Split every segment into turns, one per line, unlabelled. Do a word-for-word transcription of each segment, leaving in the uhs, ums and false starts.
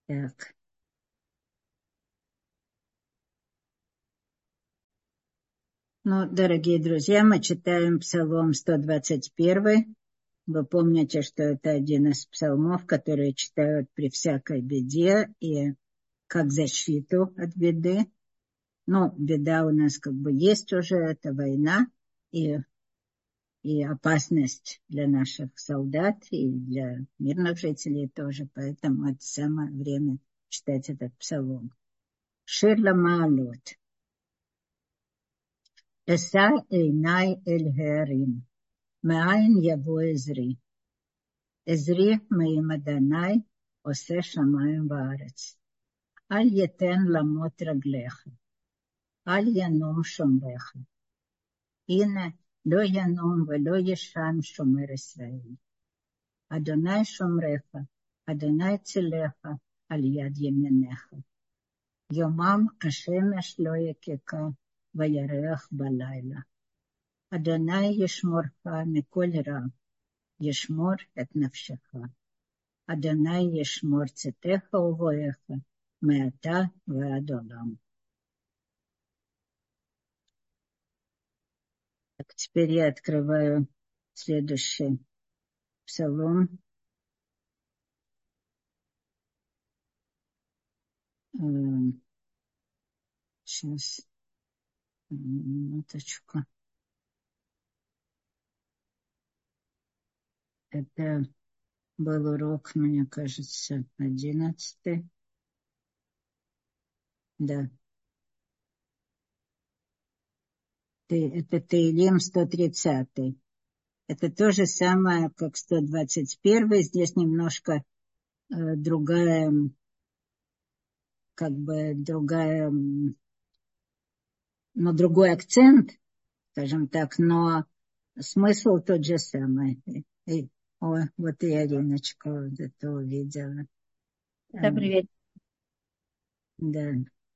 Так. Ну, дорогие друзья, мы читаем Псалом сто двадцать один. Вы помните, что это один из псалмов, которые читают при всякой беде и как защиту от беды. Ну, беда у нас как бы есть уже, это война и, и опасность для наших солдат и для мирных жителей тоже. Поэтому это самое время читать этот псалом. Шир ламаалот. אשא עיני אל ההרים, מאין יבוא עזרי? עזרי מעם אדוני עושה שמיים וארץ. אל יתן למוט רגליך, אל ינום שומרך. הנה לא ינום ולא ישן שומר ישראל. אדוני שומרך, אדוני צילך על יד ימינך. יומם השמש לא יככה וירח בלילה. אדוני ישמורך מכל רע, ישמור את נפשך. אדוני ישמור צאתך ובואך, מעתה ועד עולם. Так, теперь я открываю следующий псалом. Сейчас, минуточку. Это был урок, мне кажется, одиннадцатый. Да. Это Теилим сто тридцатый. Это то же самое, как сто двадцать первый. Здесь немножко э, другая, как бы другая, но другой акцент, скажем так, но смысл тот же самый. И, о, вот и Ариночка вот это увидела.
Да, привет.
Да.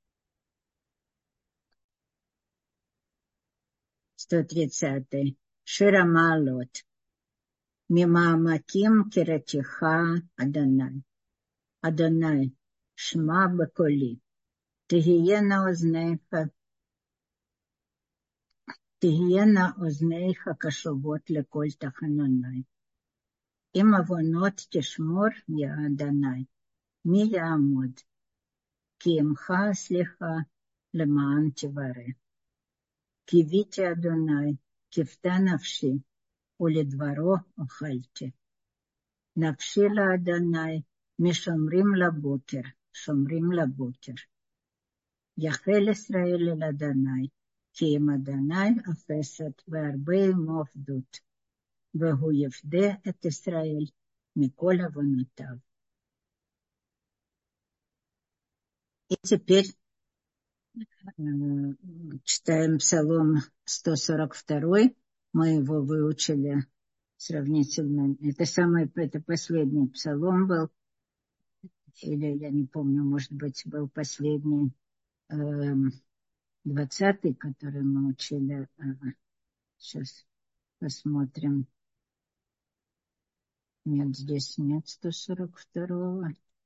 сто тридцатый. Шира Маалот. ממעמקים קראתך אדוני. אדוני, שמע בקולי. תהיינה אוזניך, תהיינה אוזניך קשובות לקול תחנוני. אם עוונות תשמור, יא אדוני, מי יעמוד? כי עמך סליחה למען תברא. קיוויתי אדוני, כפתה נפשי, ולדברו אוכלתי. נפשי לאדוני, משומרים לבוקר, שומרים לבוקר. יחל ישראל אל אדוני, כי עם אדוני אפסת והרבה עמו עבדות, והוא יפדה את ישראל מכל עוונותיו. И теперь читаем Псалом сто сорок два. Мы его выучили сравнительно. Это самый, это последний псалом был, или я не помню, может быть, был последний двадцатый, который мы учили. Сейчас посмотрим. Нет, здесь нет сто сорок второго.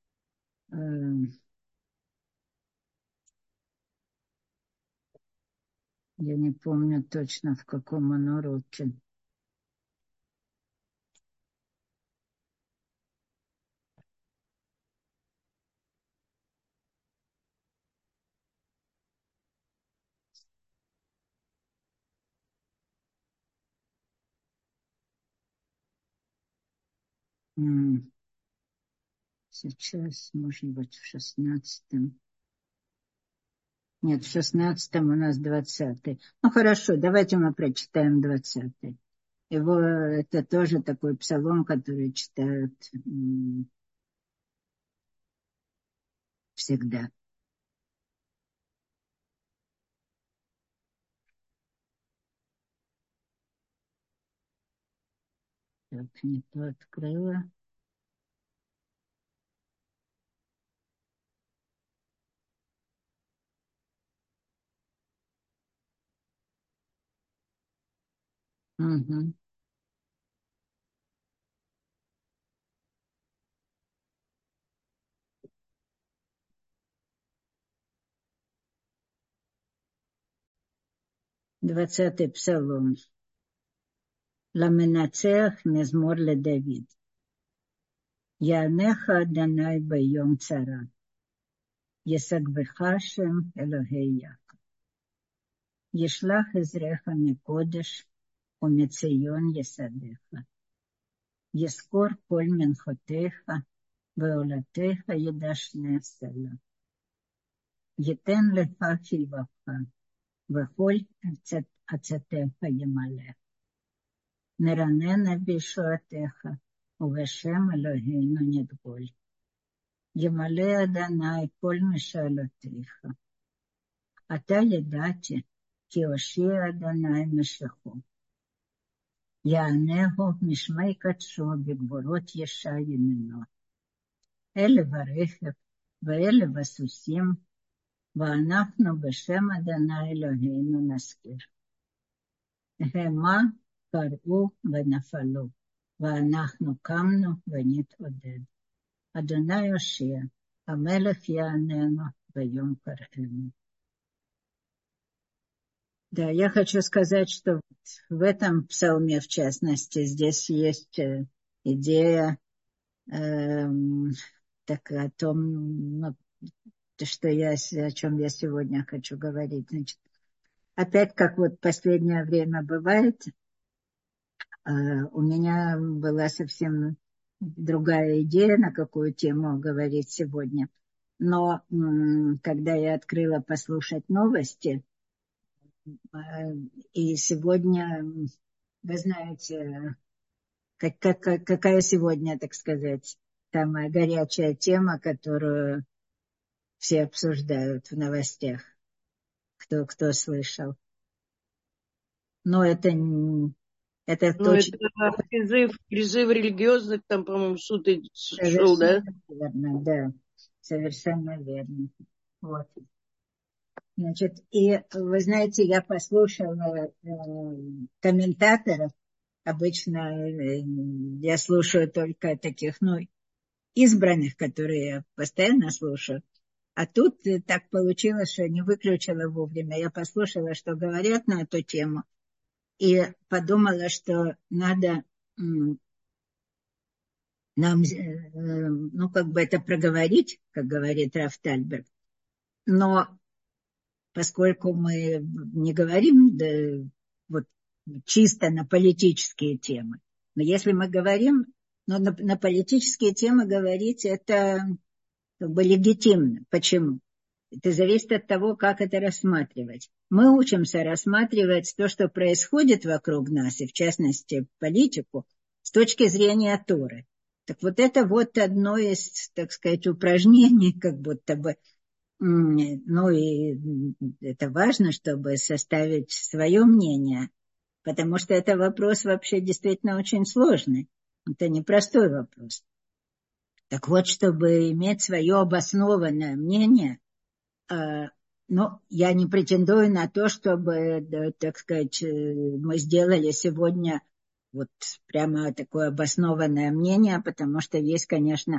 Я не помню точно, в каком он уроке. Сейчас, может быть, в шестнадцатом. Нет, в шестнадцатом у нас двадцатый. Ну, хорошо, давайте мы прочитаем двадцатый. Его, это тоже такой псалом, который читают м, всегда. Так, не то открыла. Угу. двадцатый псалом. Ламенацех мезмор ле Давид. Янеха Адонай байом цара. Есагвеха Шем Элохей Яков. Ешлах изреха микодеш, умецион есадеха. Ескор коль менхотеха, веолатеха едашне села. Етен леха хильваха, вехоль ацатеха емалех. Неранена бишуатеха, увешем Элохейну недголь. Емале Адонай коль мешалотеха. Ата едати, ки ошия Адонай мешехо. יענהו משמי קדשו בגבורות ישע ימינו. אלה ברכב ואלה בסוסים, ואנחנו בשם אדוני אלוהינו נזכיר. המה קראו ונפלו, ואנחנו קמנו ונתעודד. אדוני יושיע, המלך יעננו ביום קראנו. Да, я хочу сказать, что в этом псалме, в частности, здесь есть идея э, так, о том, ну, что я, о чем я сегодня хочу говорить. Значит, опять, как вот последнее время бывает, э, у меня была совсем другая идея, на какую тему говорить сегодня. Но э, когда я открыла послушать новости, и сегодня, вы знаете, как, как, какая сегодня, так сказать, самая горячая тема, которую все обсуждают в новостях, кто, кто слышал. Но это, это
ну,
точно...
это призыв, призыв религиозных, там, по-моему, суд шел, да?
Верно, да, совершенно верно. Вот. Значит, и вы знаете, я послушала э, комментаторов. Обычно э, я слушаю только таких, ну, избранных, которые я постоянно слушаю. А тут так получилось, что не выключила вовремя. Я послушала, что говорят на эту тему, и подумала, что надо э, нам, э, ну, как бы это проговорить, как говорит Раф Тальберг. Но поскольку мы не говорим да, вот, чисто на политические темы, но если мы говорим, но на, на политические темы говорить, это как бы легитимно. Почему? Это зависит от того, как это рассматривать. Мы учимся рассматривать то, что происходит вокруг нас, и в частности политику, с точки зрения Торы. Так вот это вот одно из, так сказать, упражнений, как будто бы. Ну и это важно, чтобы составить свое мнение, потому что это вопрос вообще действительно очень сложный. Это непростой вопрос. Так вот, чтобы иметь свое обоснованное мнение, ну, я не претендую на то, чтобы, так сказать, мы сделали сегодня вот прямо такое обоснованное мнение, потому что есть, конечно,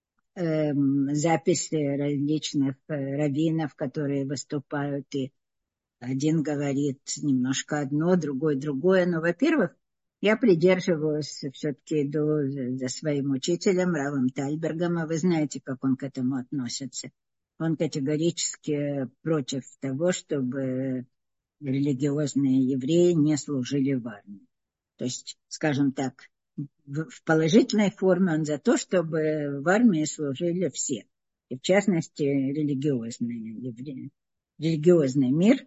записи различных раввинов, которые выступают, и один говорит немножко одно, другой другое. Но, во-первых, я придерживаюсь, все-таки иду за своим учителем, Равом Тальбергом, а вы знаете, как он к этому относится. Он категорически против того, чтобы религиозные евреи не служили в армии. То есть, скажем так, в положительной форме он за то, чтобы в армии служили все. И в частности, религиозные евреи, религиозный мир.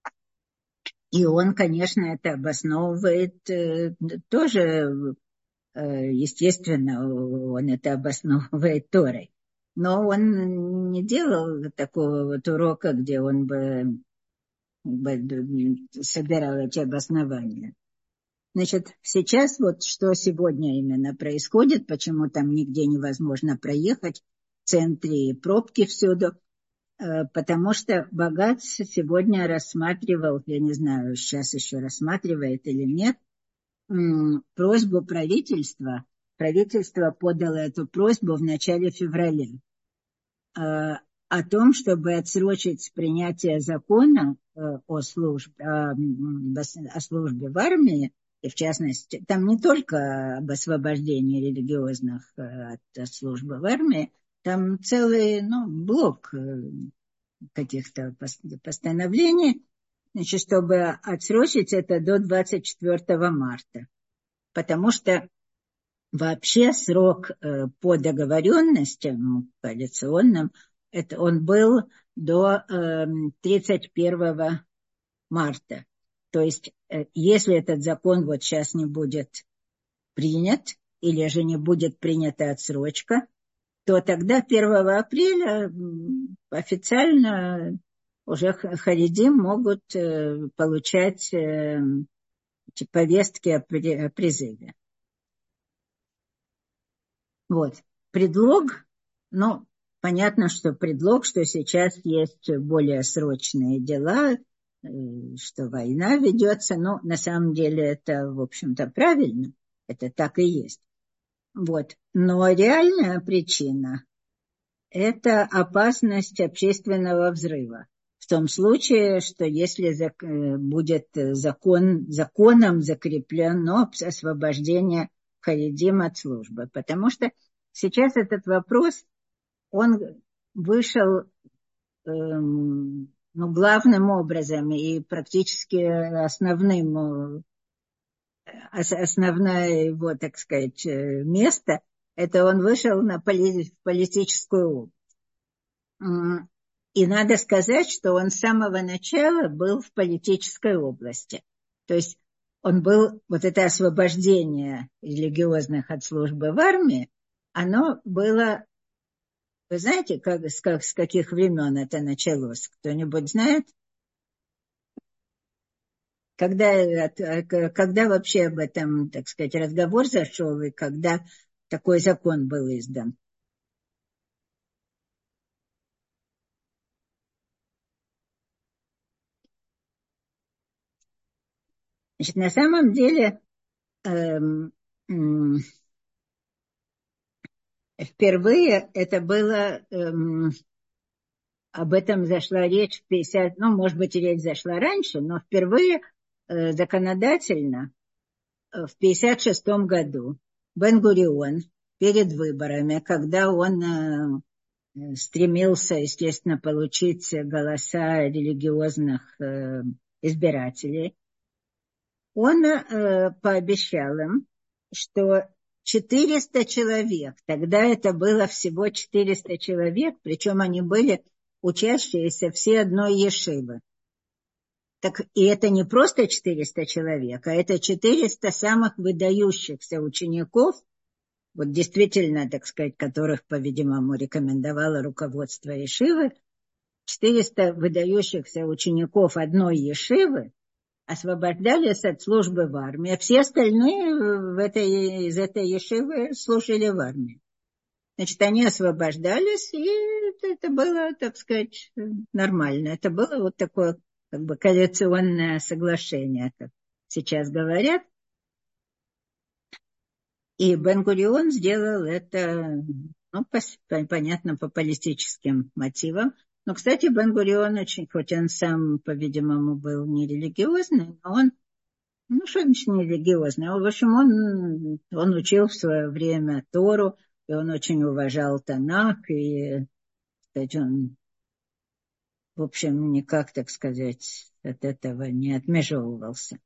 И он, конечно, это обосновывает э, тоже, э, естественно, он это обосновывает Торой. Но он не делал такого вот урока, где он бы, бы собирал эти обоснования. Значит, сейчас вот что сегодня именно происходит, почему там нигде невозможно проехать, в центре пробки всюду, потому что Багац сегодня рассматривал, я не знаю, сейчас еще рассматривает или нет, просьбу правительства. Правительство подало эту просьбу в начале февраля о том, чтобы отсрочить принятие закона о службе, о службе в армии, и в частности, там не только об освобождении религиозных от службы в армии, там целый, ну, блок каких-то постановлений, значит, чтобы отсрочить это до двадцать четвёртого марта. Потому что вообще срок по договоренностям коалиционным, это он был до тридцать первого марта. То есть, если этот закон вот сейчас не будет принят, или же не будет принята отсрочка, то тогда первого апреля официально уже харидим могут получать повестки о призыве. Вот. Предлог, ну, понятно, что предлог, что сейчас есть более срочные дела, что война ведется, но на самом деле это, в общем-то, правильно, это так и есть. Вот. Но реальная причина – это опасность общественного взрыва. В том случае, что если будет закон, законом закреплено освобождение харидим от службы. Потому что сейчас этот вопрос, он вышел эм, ну, главным образом и практически основным, основное его, так сказать, место, это он вышел на поли, в политическую область. И надо сказать, что он с самого начала был в политической области. То есть он был, вот это освобождение религиозных от службы в армии, оно было, вы знаете, как, с, как, с каких времен это началось? Кто-нибудь знает? Когда, когда вообще об этом, так сказать, разговор зашел, и когда такой закон был издан? Значит, на самом деле, эм, эм, впервые это было, эм, об этом зашла речь в пятьдесят, ну, может быть, речь зашла раньше, но впервые э, законодательно э, в пятьдесят шестом году Бен-Гурион перед выборами, когда он э, стремился, естественно, получить голоса религиозных э, избирателей, он э, пообещал им, что четыреста человек, тогда это было всего четыреста человек, причем они были учащиеся все одной ешивы. Так, и это не просто четыреста человек, а это четыреста самых выдающихся учеников, вот действительно, так сказать, которых, по-видимому, рекомендовало руководство ешивы, четыреста выдающихся учеников одной ешивы освобождались от службы в армии, а все остальные в этой, из этой ешивы служили в армии. Значит, они освобождались, и это было, так сказать, нормально. Это было вот такое, как бы, коалиционное соглашение, как сейчас говорят. И Бен-Гурион сделал это, ну, по, понятно, по политическим мотивам. Но, кстати, Бен-Гурион очень, хоть он сам, по-видимому, был не религиозный, но он, ну, что значит не религиозный? В общем, он, он учил в свое время Тору, и он очень уважал Танах, и, кстати, он, в общем, никак, так сказать, от этого не отмежевывался.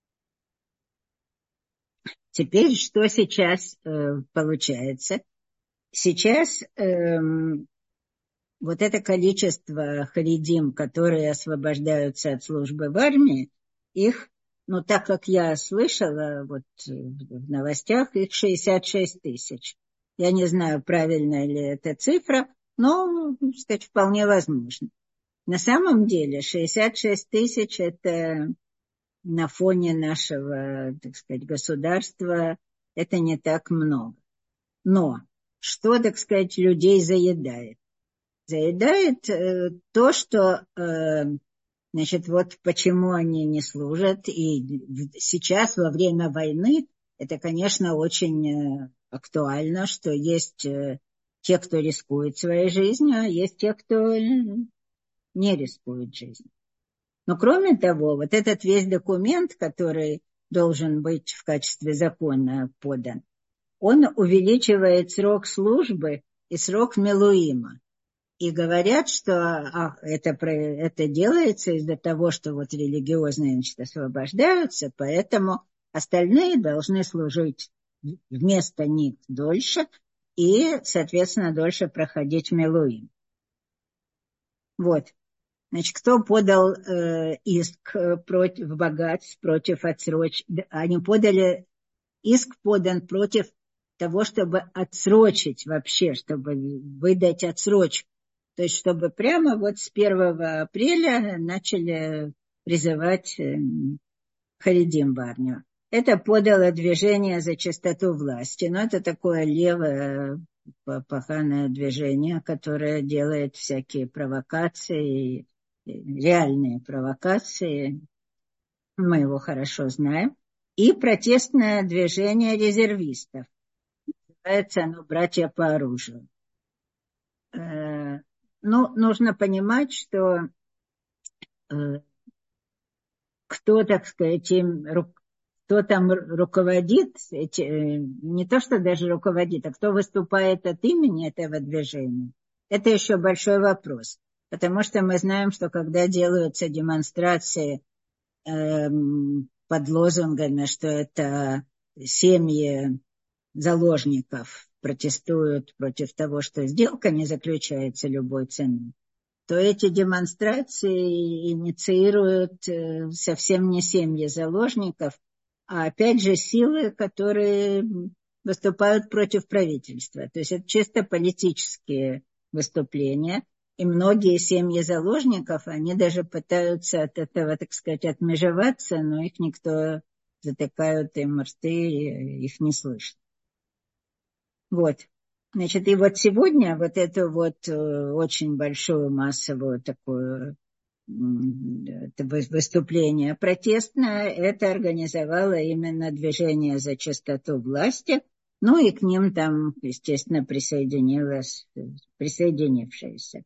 Теперь, что сейчас э, получается? Сейчас э, вот это количество харидим, которые освобождаются от службы в армии, их, ну, так как я слышала вот в новостях, их шестьдесят шесть тысяч. Я не знаю, правильная ли эта цифра, но, так сказать, вполне возможно. На самом деле шестьдесят шесть тысяч – это на фоне нашего, так сказать, государства, это не так много. Но что, так сказать, людей заедает? Заедает э, то, что, э, значит, вот почему они не служат. И сейчас, во время войны, это, конечно, очень э, актуально, что есть э, те, кто рискует своей жизнью, а есть те, кто не рискует жизнью. Но кроме того, вот этот весь документ, который должен быть в качестве закона подан, он увеличивает срок службы и срок милуима. И говорят, что а, это, это делается из-за того, что вот религиозные, значит, освобождаются, поэтому остальные должны служить вместо них дольше и, соответственно, дольше проходить милуим. Вот. Значит, кто подал э, иск против богатств, против отсрочки? Они подали, иск подан против того, чтобы отсрочить вообще, чтобы выдать отсрочку. То есть, чтобы прямо вот с первого апреля начали призывать э, Харидим в армию. Это подало движение за чистоту власти. Но это такое левое, паханое движение, которое делает всякие провокации, реальные провокации. Мы его хорошо знаем. И протестное движение резервистов. Называется оно «Братья по оружию». Ну, нужно понимать, что кто, так сказать, им, кто там руководит, не то, что даже руководит, а кто выступает от имени этого движения, это еще большой вопрос. Потому что мы знаем, что когда делаются демонстрации э, под лозунгами, что это семьи заложников протестуют против того, что сделка не заключается любой ценой, то эти демонстрации инициируют совсем не семьи заложников, а опять же силы, которые выступают против правительства. То есть это чисто политические выступления. И многие семьи заложников, они даже пытаются от этого, так сказать, отмежеваться, но их никто, затыкают им рты, их не слышно. Вот. Значит, и вот сегодня вот эту вот очень большую массовую такую выступление протестное, это организовало именно движение за чистоту власти, ну и к ним там, естественно, присоединилась, присоединившиеся.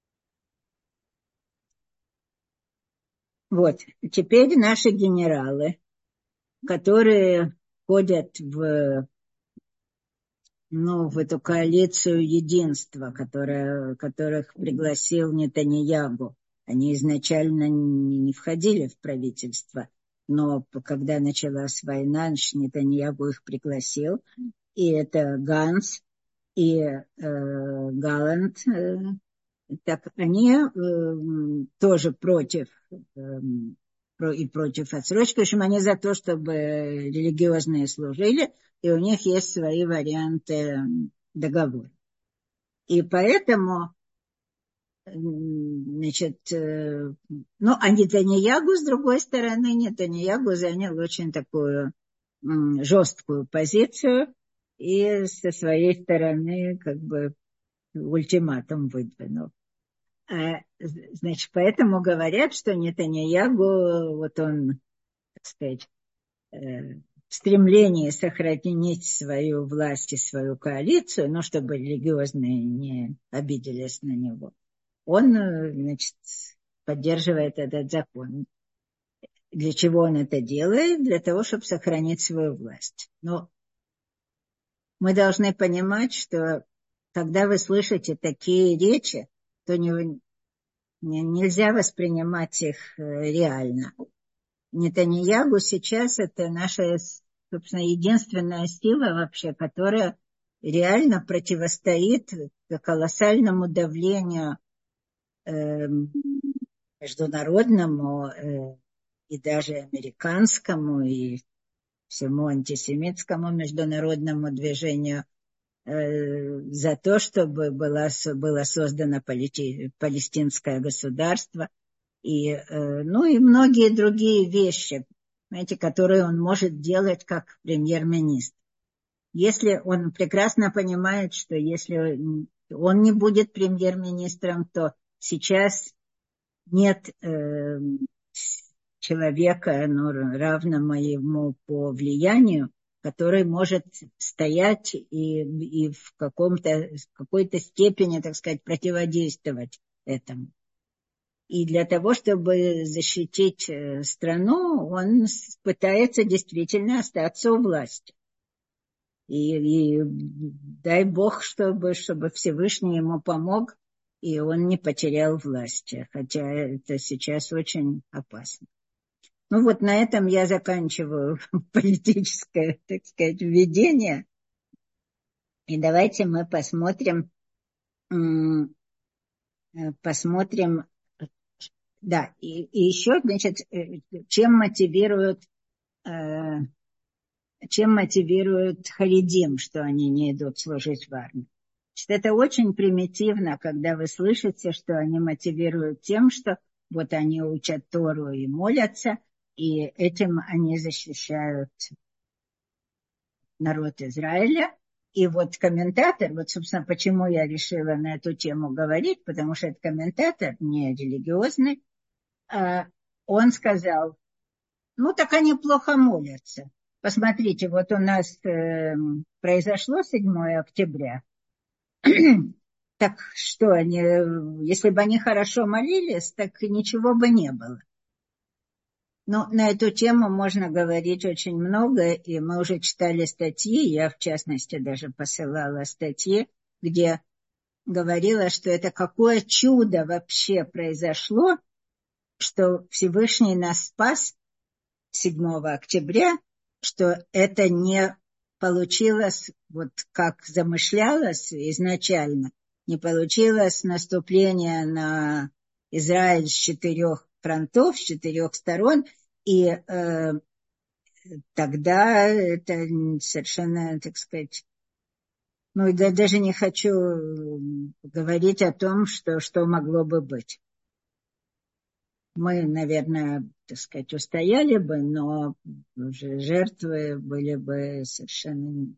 Вот, теперь наши генералы, которые входят в ну, в эту коалицию единства, которая, которых пригласил Нетаньяху. Они изначально не, не входили в правительство, но когда началась война, Нетаньяху их пригласил. И это Ганс и э, Галланд. Э, так они э, тоже против э, и против отсрочки. В общем, они за то, чтобы религиозные служили, и у них есть свои варианты договора. И поэтому, значит, ну, а Нетаньяху, с другой стороны, Нетаньяху занял очень такую жесткую позицию и со своей стороны как бы ультиматум выдвинул. Значит, поэтому говорят, что Нетаньяху, вот он, так сказать, в стремлении сохранить свою власть и свою коалицию, но чтобы религиозные не обиделись на него, он, значит, поддерживает этот закон. Для чего он это делает? Для того, чтобы сохранить свою власть. Но мы должны понимать, что когда вы слышите такие речи, то не, не, нельзя воспринимать их реально. Нетаньяху сейчас это наша, собственно, единственная сила вообще, которая реально противостоит колоссальному давлению э, международному э, и даже американскому и всему антисемитскому международному движению э, за то, чтобы была, было создано полити, палестинское государство. И, э, ну и многие другие вещи, знаете, которые он может делать как премьер-министр. Если он прекрасно понимает, что если он не будет премьер-министром, то сейчас нет э, человека, ну, равного ему по влиянию, который может стоять и, и в каком-то, в какой-то степени, так сказать, противодействовать этому. И для того, чтобы защитить страну, он пытается действительно остаться у власти. И, и дай Бог, чтобы, чтобы Всевышний ему помог, и он не потерял власти, хотя это сейчас очень опасно. Ну вот на этом я заканчиваю политическое, так сказать, введение. И давайте мы посмотрим, посмотрим, да, и, и еще, значит, чем мотивируют, чем мотивируют харидим, что они не идут служить в армию. Значит, это очень примитивно, когда вы слышите, что они мотивируют тем, что вот они учат Тору и молятся, и этим они защищают народ Израиля. И вот комментатор, вот, собственно, почему я решила на эту тему говорить, потому что этот комментатор не религиозный, он сказал, ну, так они плохо молятся. Посмотрите, вот у нас э, произошло седьмое октября. Так что они, если бы они хорошо молились, так ничего бы не было. Но на эту тему можно говорить очень много, и мы уже читали статьи, я в частности даже посылала статьи, где говорила, что это какое чудо вообще произошло, что Всевышний нас спас седьмого октября, что это не получилось, вот как замышлялось изначально, не получилось наступление на Израиль с четырех фронтов, с четырех сторон, и э, тогда это совершенно, так сказать, ну, я даже не хочу говорить о том, что, что могло бы быть. Мы, наверное, так сказать, устояли бы, но уже жертвы были бы совершенно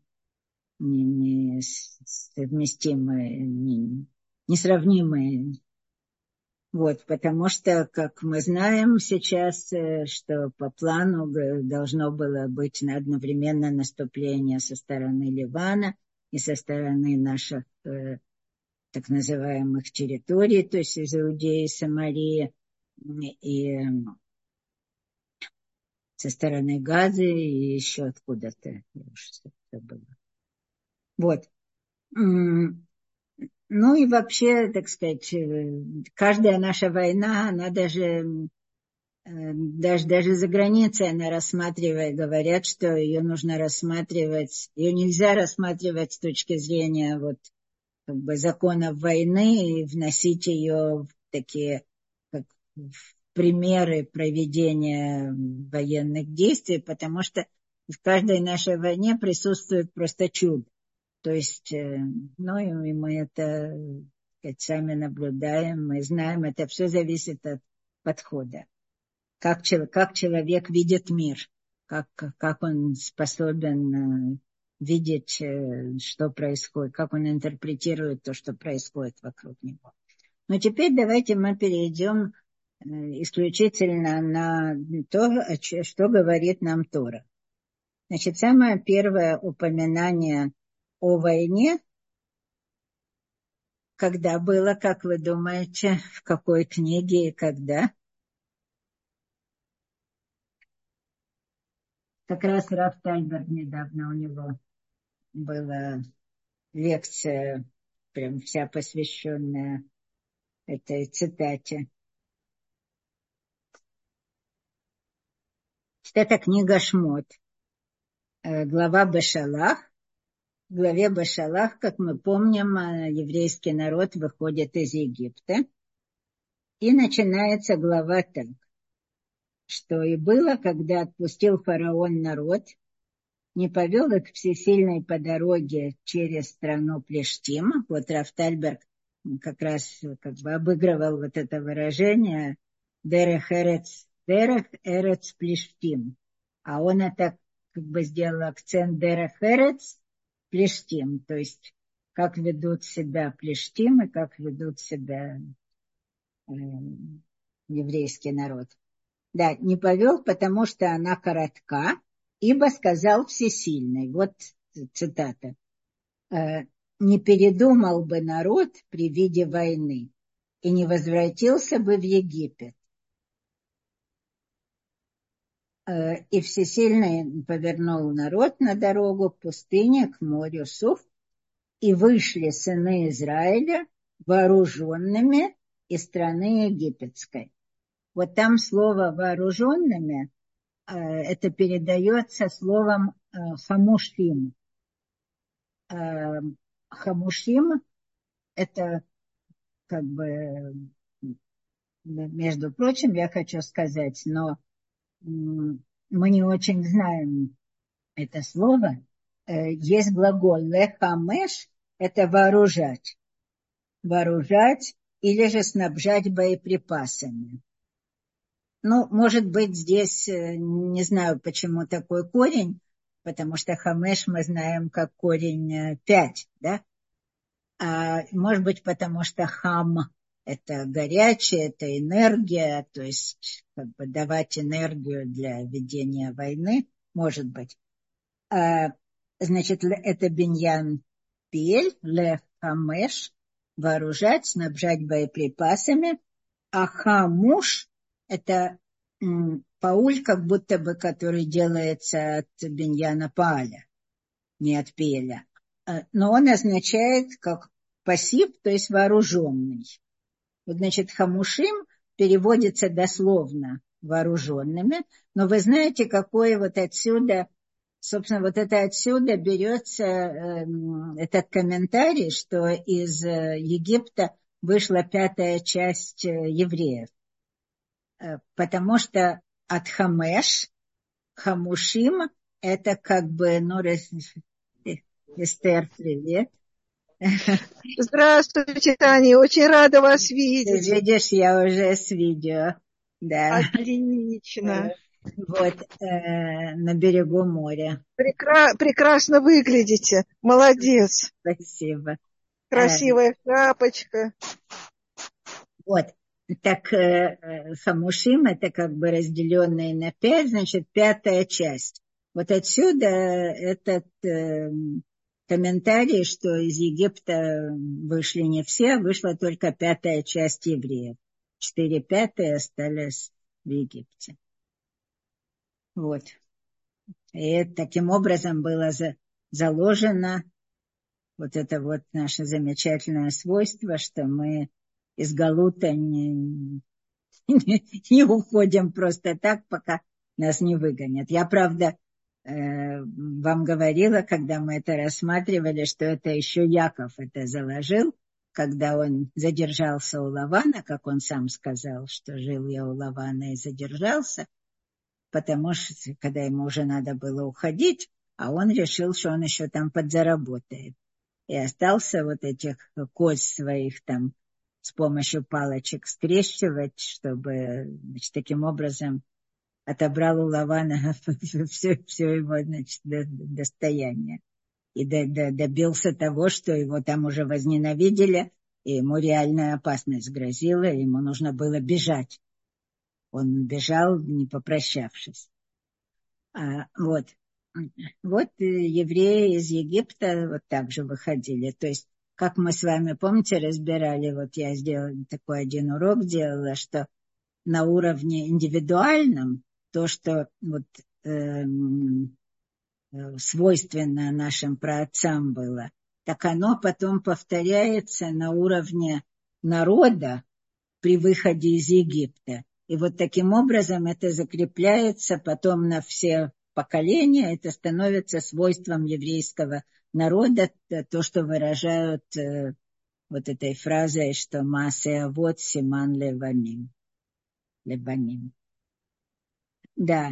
несовместимые, не, несравнимые. Вот, потому что, как мы знаем сейчас, что по плану должно было быть одновременно наступление со стороны Ливана и со стороны наших э, так называемых территорий, то есть из Иудеи и Самарии, и со стороны Газы, и еще откуда-то. Я уже забыла. Вот. Ну и вообще, так сказать, каждая наша война, она даже, даже, даже за границей она рассматривает, говорят, что ее нужно рассматривать, ее нельзя рассматривать с точки зрения вот как бы законов войны и вносить ее в такие как в примеры проведения военных действий, потому что в каждой нашей войне присутствует просто чудо. То есть, ну и мы это сказать, сами наблюдаем, мы знаем, это все зависит от подхода. Как, как человек видит мир, как, как он способен видеть, что происходит, как он интерпретирует то, что происходит вокруг него. Но теперь давайте мы перейдем исключительно на то, что говорит нам Тора. Значит, самое первое упоминание о войне, когда было, как вы думаете, в какой книге и когда? Как раз Раф Тальберг недавно у него была лекция, прям вся посвященная этой цитате. Это книга Шмот, глава Бешалах. В главе Бешалах, как мы помним, еврейский народ выходит из Египта. И начинается глава так, что и было, когда отпустил фараон народ, не повел их всесильный по дороге через страну Плештим. Вот Раф Тальберг как раз как бы обыгрывал вот это выражение «Дерех эрец, дерех эрец Плештим». А он это как бы сделал акцент «Дерех эрец Плештим», то есть как ведут себя Плештим и как ведут себя э, еврейский народ. Да, не повел, потому что она коротка, ибо сказал Всесильный, вот цитата, не передумал бы народ при виде войны и не возвратился бы в Египет. И Всесильный повернул народ на дорогу к пустыне, к морю Суф, и вышли сыны Израиля вооруженными из страны египетской. Вот там слово вооруженными, это передается словом хамушим. Хамушим это как бы, между прочим, я хочу сказать, но мы не очень знаем это слово. Есть глагол лехамеш, это вооружать. Вооружать или же снабжать боеприпасами. Ну, может быть, здесь, не знаю, почему такой корень, потому что хамеш мы знаем как корень пять, да? А может быть, потому что хам – это горячее, это энергия, то есть как бы давать энергию для ведения войны, может быть. А, значит, это биньян пель, ле хамеш, вооружать, снабжать боеприпасами, а хамуш – это м, пауль, как будто бы, который делается от биньяна пааля, не от пеля. Но он означает как пассив, то есть вооруженный. Вот, значит, хамушим переводится дословно вооруженными, но вы знаете, какое вот отсюда, собственно, вот это отсюда берется э, этот комментарий, что из Египта вышла пятая часть евреев. Э, потому что от хамеш, хамушим, это как бы, ну, Эстер, привет.
Здравствуйте, Таня, очень рада вас видеть.
Ты видишь, я уже с видео. Да.
Отлично.
Вот, э, на берегу моря.
Прекра- прекрасно выглядите. Молодец.
Спасибо.
Красивая шапочка.
Вот. Так, э, хамушим, это как бы разделенные на пять, значит, пятая часть. Вот отсюда этот э, комментарий, что из Египта вышли не все, вышла только пятая часть евреев. Четыре пятые остались в Египте. Вот. И таким образом было за, заложено вот это вот наше замечательное свойство, что мы из галута не, не, не уходим просто так, пока нас не выгонят. Я, правда, э, вам говорила, когда мы это рассматривали, что это еще Яков это заложил, когда он задержался у Лавана, как он сам сказал, что жил я у Лавана и задержался, потому что когда ему уже надо было уходить, а он решил, что он еще там подзаработает. И остался вот этих коз своих там с помощью палочек скрещивать, чтобы, значит, таким образом отобрал у Лавана все, все его, значит, достояние. И до, до, добился того, что его там уже возненавидели, и ему реальная опасность грозила, и ему нужно было бежать. Он бежал, не попрощавшись. А, вот. Вот евреи из Египта вот так же выходили. То есть, как мы с вами, помните, разбирали, вот я сделала такой один урок, делала, что на уровне индивидуальном то, что вот э, свойственно нашим праотцам было, так оно потом повторяется на уровне народа при выходе из Египта. И вот таким образом это закрепляется потом на все поколения, это становится свойством еврейского народа, то, что выражают э, вот этой фразой, что «Маасе авот симан леваним». леваним. Да.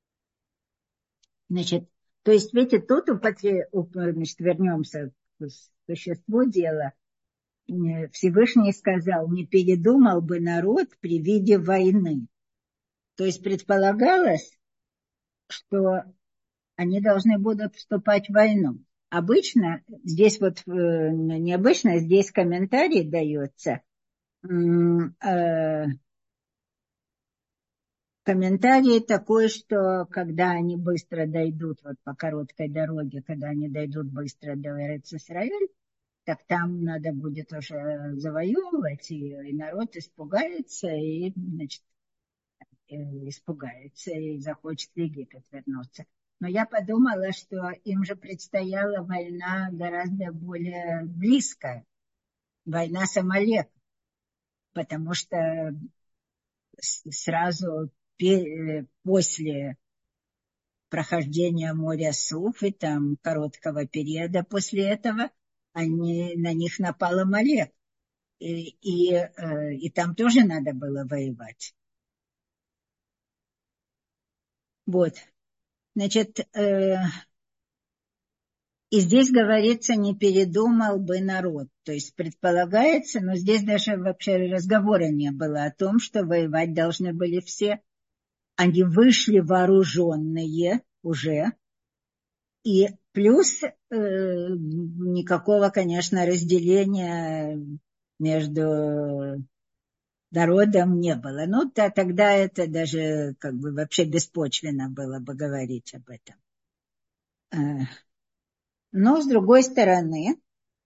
Значит, то есть, видите, тут употре... значит, вернемся к существу дела. Всевышний сказал, не передумал бы народ при виде войны. То есть предполагалось, что они должны будут вступать в войну. Обычно, здесь вот, необычно, здесь комментарий дается, Комментарий такой, что когда они быстро дойдут, вот по короткой дороге, когда они дойдут быстро до Эрец-Исраэль, так там надо будет уже завоевывать, и, и народ испугается, и, значит, испугается, и захочет в Египет вернуться. Но я подумала, что им же предстояла война гораздо более близкая, война с Амалеком, потому что сразу после прохождения моря Суф и там короткого периода после этого они, на них напал Амалек. И, и, и там тоже надо было воевать. Вот. Значит, э, и здесь говорится, не передумал бы народ. То есть предполагается, но здесь даже вообще разговора не было о том, что воевать должны были все. Они вышли вооруженные уже. И плюс э, никакого, конечно, разделения между народом не было. Ну, то, тогда это даже как бы вообще беспочвенно было бы говорить об этом. Но, с другой стороны,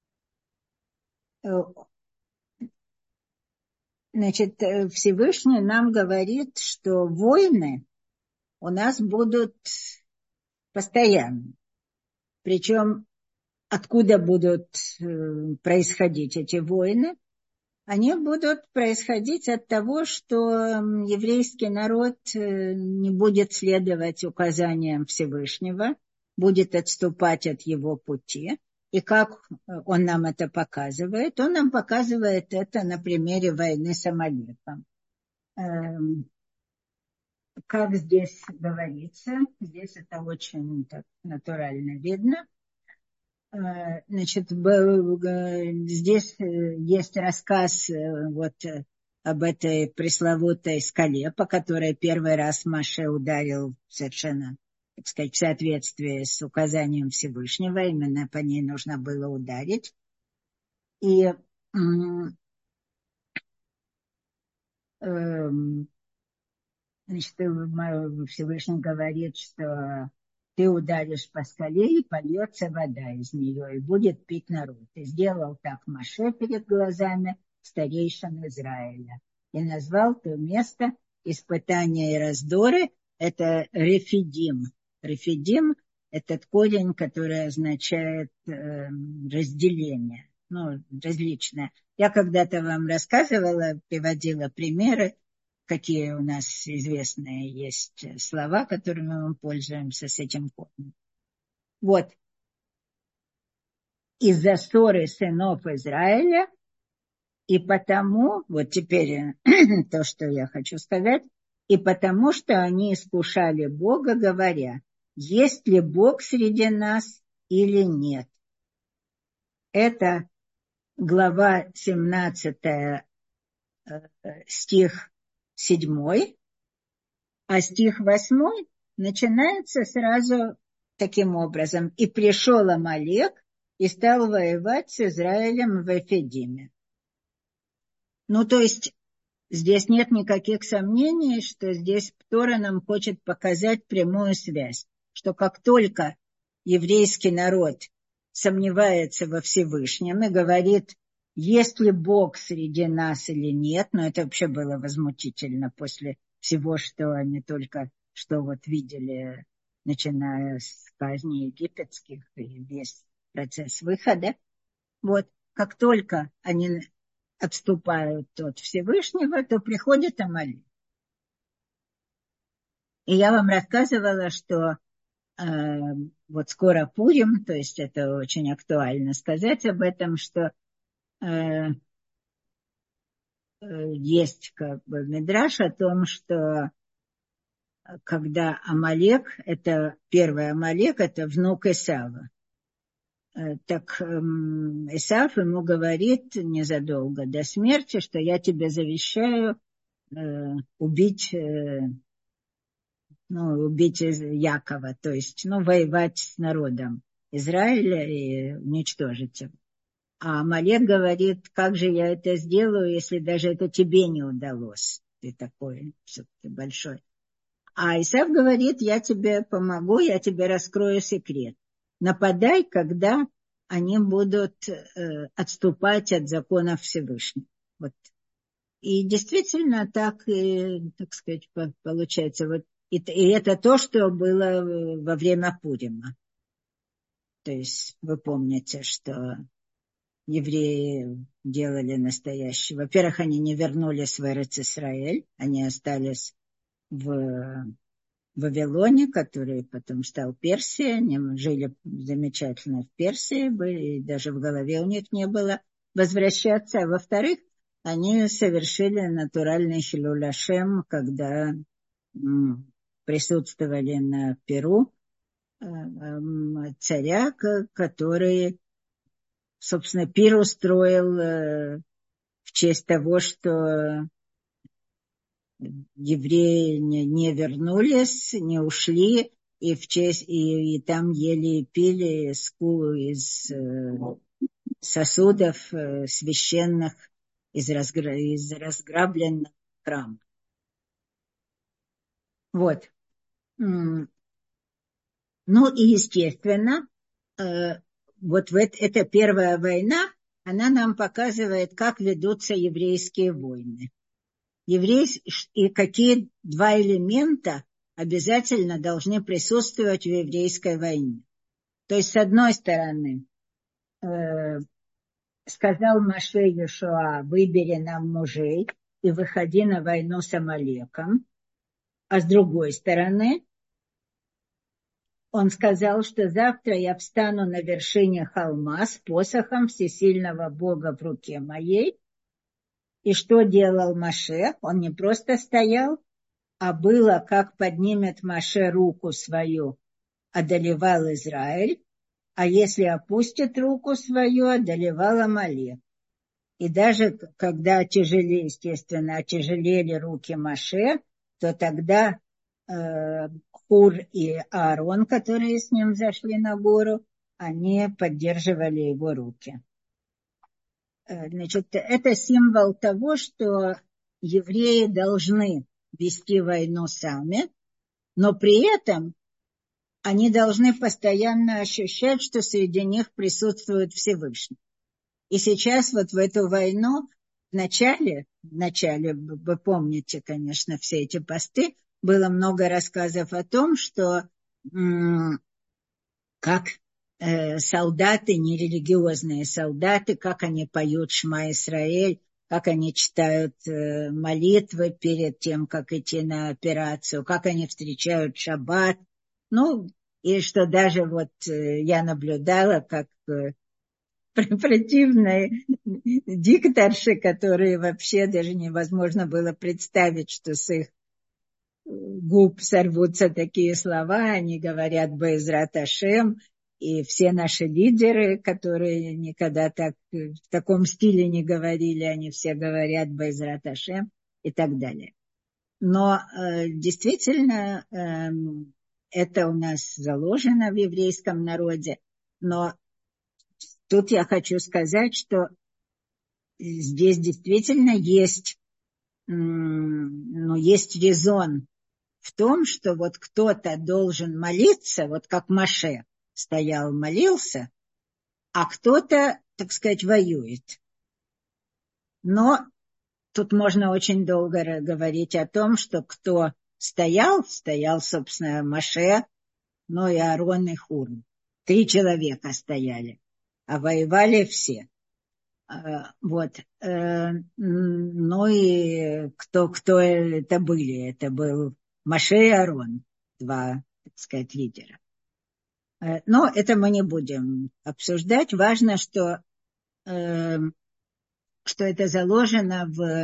значит, Всевышний нам говорит, что войны у нас будут постоянно. Причем откуда будут происходить эти войны? Они будут происходить от того, что еврейский народ не будет следовать указаниям Всевышнего, будет отступать от его пути. И как он нам это показывает? Он нам показывает это на примере войны с Амалеком. Как здесь говорится, здесь это очень так натурально видно. Значит, здесь есть рассказ вот об этой пресловутой скале, по которой первый раз Моше ударил совершенно, так сказать, в соответствии с указанием Всевышнего. Именно по ней нужно было ударить. И э, значит, Всевышний говорит, что ты ударишь по скале, и польется вода из нее, и будет пить народ. И сделал так Моше перед глазами старейшин Израиля. И назвал то место испытания и раздоры, это Рефидим. Рефидим – этот корень, который означает э, разделение, ну, различное. Я когда-то вам рассказывала, приводила примеры, какие у нас известные есть слова, которыми мы пользуемся с этим корнем. Вот. Из-за ссоры сынов Израиля, и потому, вот теперь то, что я хочу сказать, и потому, что они искушали Бога, говоря, есть ли Бог среди нас или нет. Это глава семнадцатая, стих седьмой, а стих восьмой начинается сразу таким образом. «И пришел Амалек и стал воевать с Израилем в Эфедиме». Ну, то есть здесь нет никаких сомнений, что здесь Тора нам хочет показать прямую связь, что как только еврейский народ сомневается во Всевышнем и говорит, есть ли Бог среди нас или нет, но это вообще было возмутительно после всего, что они только что вот видели, начиная с казни египетских и весь процесс выхода. Вот, как только они отступают от Всевышнего, то приходит Амалек. И я вам рассказывала, что э, вот скоро Пурим, то есть это очень актуально сказать об этом, что э, есть как бы мидраш о том, что когда Амалек, это первый Амалек, это внук Исава. Так Исав ему говорит незадолго до смерти, что я тебе завещаю э, убить, э, ну, убить Якова, то есть ну, воевать с народом Израиля и уничтожить его. А Амалек говорит, как же я это сделаю, если даже это тебе не удалось. Ты такой все-таки большой. А Исав говорит, я тебе помогу, я тебе раскрою секрет. Нападай, когда они будут э, отступать от законов Всевышнего. Вот. И действительно так, и, так сказать, получается. Вот. И, и это то, что было во время Пурима. То есть вы помните, что евреи делали настоящее. Во-первых, они не вернулись в Эрец-Исраэль, они остались в Вавилоне, который потом стал Персией. Они жили замечательно в Персии, были, и даже в голове у них не было возвращаться. А во-вторых, они совершили натуральный хилуль Ашем, когда м, присутствовали на Перу э, э, царя, который, собственно, пир устроил э, в честь того, что евреи не, не вернулись, не ушли, и, в честь, и, и там ели и пили из, из э, сосудов э, священных из, разгра, из разграбленных храмов. Вот. Ну и, естественно, э, вот в это, эта первая война, она нам показывает, как ведутся еврейские войны. Еврей, и какие два элемента обязательно должны присутствовать в еврейской войне. То есть, с одной стороны, э, сказал Моше Йешуа, выбери нам мужей и выходи на войну с Амалеком. А с другой стороны, он сказал, что завтра я встану на вершине холма с посохом всесильного Бога в руке моей. И что делал Моше? Он не просто стоял, а было, как поднимет Моше руку свою, одолевал Израиль, а если опустит руку свою, одолевал Амалек. И даже когда отяжелели, естественно, отяжелели руки Моше, то тогда э, Хур и Аарон, которые с ним зашли на гору, они поддерживали его руки. Э, значит, это символ того, что евреи должны вести войну сами, но при этом они должны постоянно ощущать, что среди них присутствует Всевышний. И сейчас вот в эту войну в начале, в начале, вы помните, конечно, все эти посты, было много рассказов о том, что м- как э, солдаты, нерелигиозные солдаты, как они поют Шма Исраэль, как они читают э, молитвы перед тем, как идти на операцию, как они встречают шаббат. Ну, и что даже вот э, я наблюдала, как э, противные дикторши, которые вообще даже невозможно было представить, что с их губ сорвутся такие слова, они говорят «Беэзрат Ашем», и все наши лидеры, которые никогда так, в таком стиле не говорили, они все говорят «Беэзрат Ашем» и так далее. Но э, действительно э, это у нас заложено в еврейском народе, но тут я хочу сказать, что здесь действительно есть, ну, есть резон в том, что вот кто-то должен молиться, вот как Моше стоял, молился, а кто-то, так сказать, воюет. Но тут можно очень долго говорить о том, что кто стоял, стоял, собственно, Моше, но и Аарон и Хур. Три человека стояли, а воевали все. Вот. Ну и кто, кто это были? Это был Моше и Аарон, два, так сказать, лидера. Но это мы не будем обсуждать. Важно, что, что это заложено в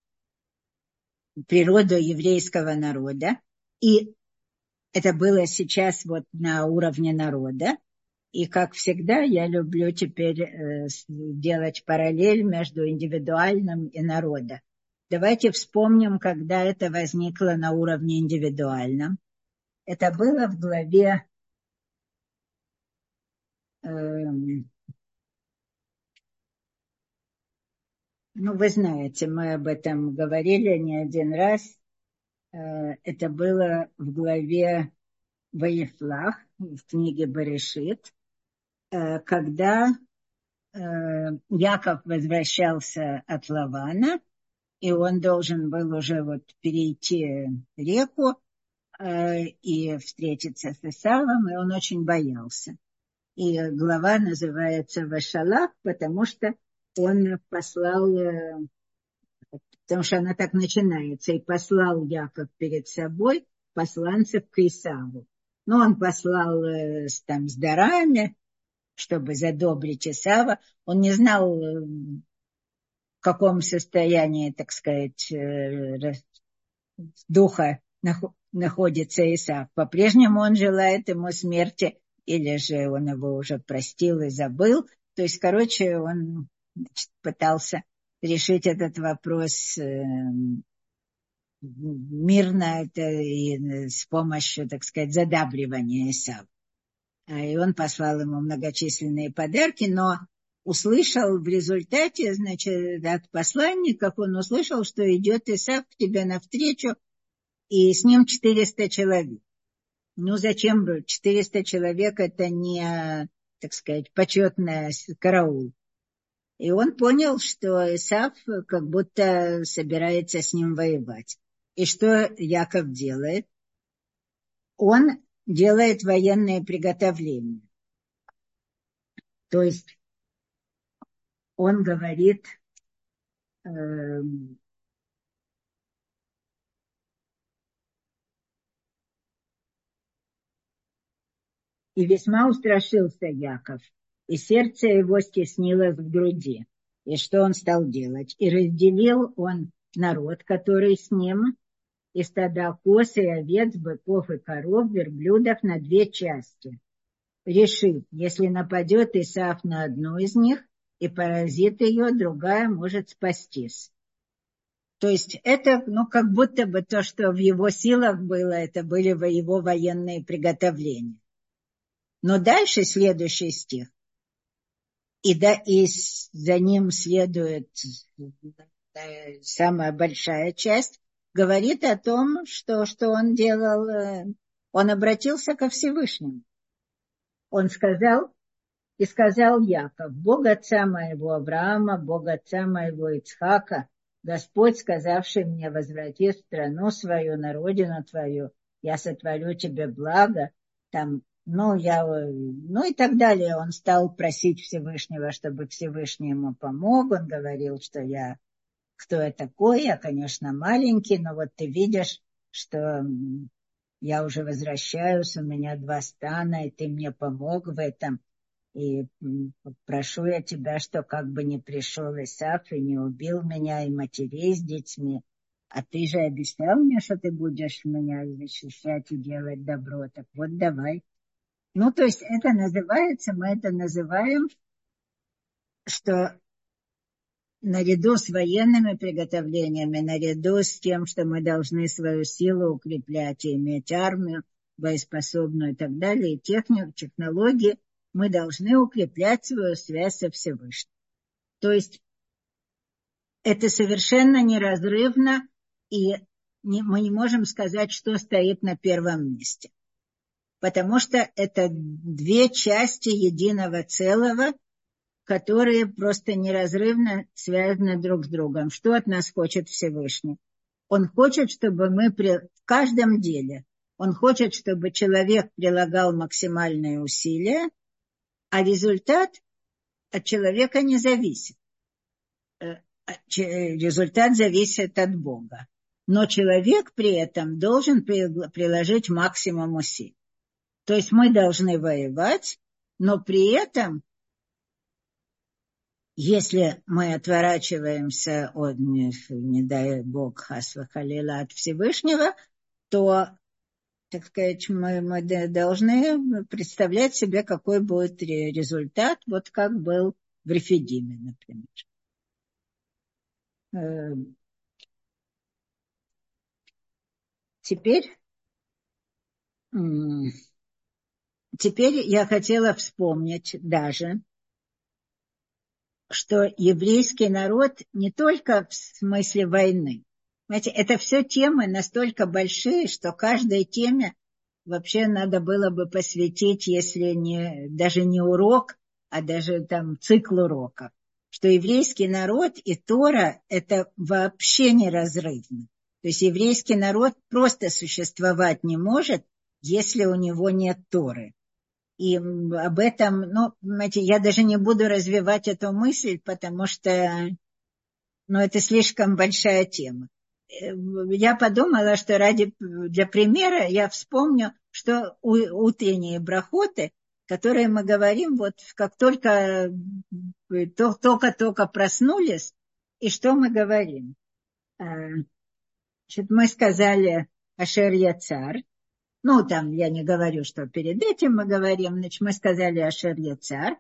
природу еврейского народа. И это было сейчас вот на уровне народа. И, как всегда, я люблю теперь э, делать параллель между индивидуальным и народом. Давайте вспомним, когда это возникло на уровне индивидуальном. Это было в главе э, ну, вы знаете, мы об этом говорили не один раз. Это было в главе Ваефлах, в книге Берешит, когда Яков возвращался от Лавана, и он должен был уже вот перейти реку и встретиться с Исавом, и он очень боялся. И глава называется Вашалах, потому что он послал, потому что она так начинается, и послал Яков перед собой посланцев к Исаву. Но он послал там с дарами, чтобы задобрить Исава. Он не знал, в каком состоянии, так сказать, духа находится Исав. По-прежнему он желает ему смерти, или же он его уже простил и забыл. То есть, короче, он, значит, пытался решить этот вопрос э, мирно и с помощью, так сказать, задабривания Исава. И он послал ему многочисленные подарки, но услышал в результате, значит, от посланников, он услышал, что идет Исав к тебе навстречу, и с ним четыреста человек. Ну, зачем четыреста человек? Это не, так сказать, почетный караул. И он понял, что Исав как будто собирается с ним воевать. И что Яков делает? Он делает военные приготовления. То есть он говорит... Э, И весьма устрашился Яков, и сердце его стеснилось в груди. И что он стал делать? И разделил он народ, который с ним, и стада коз, и овец, быков и коров, верблюдов на две части. Решив, если нападет Исав на одну из них и поразит ее, другая может спастись. То есть это, ну, как будто бы то, что в его силах было, это были его военные приготовления. Но дальше следующий стих, и, да, и за ним следует самая большая часть, говорит о том, что, что он делал. Он обратился ко Всевышнему. Он сказал, и сказал Яков: Бог отца моего Авраама, Бог отца моего Ицхака, Господь, сказавший мне: возврати в страну свою, на родину твою, я сотворю тебе благо, там, ну, я, ну и так далее. Он стал просить Всевышнего, чтобы Всевышний ему помог. Он говорил, что я, кто я такой, я, конечно, маленький, но вот ты видишь, что я уже возвращаюсь, у меня два стана, и ты мне помог в этом. И прошу я тебя, что как бы не пришел Исав и не убил меня и матерей с детьми, а ты же обещал мне, что ты будешь меня защищать и делать добро, так вот давай. Ну, то есть это называется, мы это называем, что наряду с военными приготовлениями, наряду с тем, что мы должны свою силу укреплять и иметь армию боеспособную и так далее, и технику, технологии, мы должны укреплять свою связь со Всевышним. То есть это совершенно неразрывно, и не, мы не можем сказать, что стоит на первом месте. Потому что это две части единого целого, которые просто неразрывно связаны друг с другом. Что от нас хочет Всевышний? Он хочет, чтобы мы при... в каждом деле, он хочет, чтобы человек прилагал максимальные усилия, а результат от человека не зависит. Результат зависит от Бога. Но человек при этом должен приложить максимум усилий. То есть мы должны воевать, но при этом, если мы отворачиваемся от, не, не дай Бог, хас вахалила, от Всевышнего, то, так сказать, мы, мы должны представлять себе, какой будет результат, вот как был в Рефидиме, например. Теперь... Теперь я хотела вспомнить даже, что еврейский народ не только в смысле войны, Понимаете, это все темы настолько большие, что каждой теме вообще надо было бы посвятить, если не, даже не урок, а даже там цикл уроков. Что еврейский народ и Тора – это вообще неразрывно. То есть еврейский народ просто существовать не может, если у него нет Торы. И об этом, ну, понимаете, я даже не буду развивать эту мысль, потому что, ну, это слишком большая тема. Я подумала, что ради, для примера я вспомню, что утренние брахоты, которые мы говорим, вот как только только-только проснулись, и что мы говорим? Значит, мы сказали Ашер Яцар. Ну, там я не говорю, что перед этим мы говорим. Значит, мы сказали Ашер Яцар.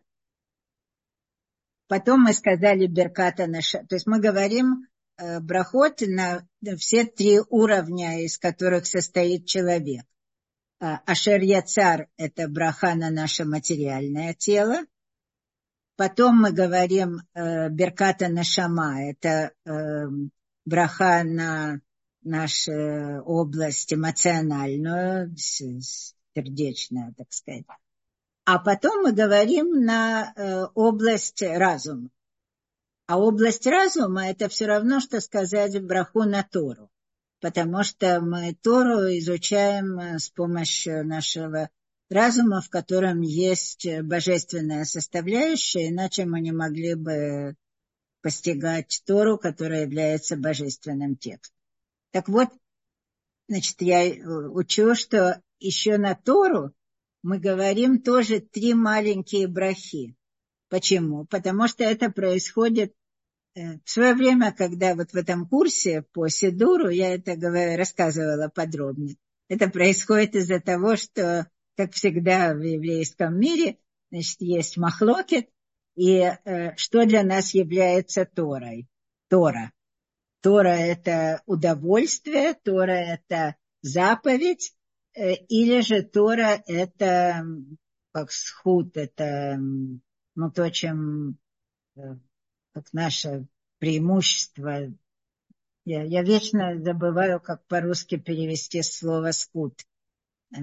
Потом мы сказали Берката Наша. То есть мы говорим э, брахот на все три уровня, из которых состоит человек. Э, Ашер Яцар – это браха на наше материальное тело. Потом мы говорим э, Берката Нашама – это э, браха на нашу область эмоциональную, сердечную, так сказать. А потом мы говорим на э, область разума. А область разума – это все равно, что сказать браху на Тору. Потому что мы Тору изучаем с помощью нашего разума, в котором есть божественная составляющая, иначе мы не могли бы постигать Тору, которая является божественным текстом. Так вот, значит, я учу, что еще на Тору мы говорим тоже три маленькие брахи. Почему? Потому что это происходит в свое время, когда вот в этом курсе по Сидуру, я это говорю, рассказывала подробно. Это происходит из-за того, что, как всегда в еврейском мире, значит, есть махлокет, и э, что для нас является Торой? Тора. Тора – это удовольствие, Тора – это заповедь, э, или же Тора – это как схуд, это ну, то, чем э, как наше преимущество. Я, я вечно забываю, как по-русски перевести слово «скут». Э,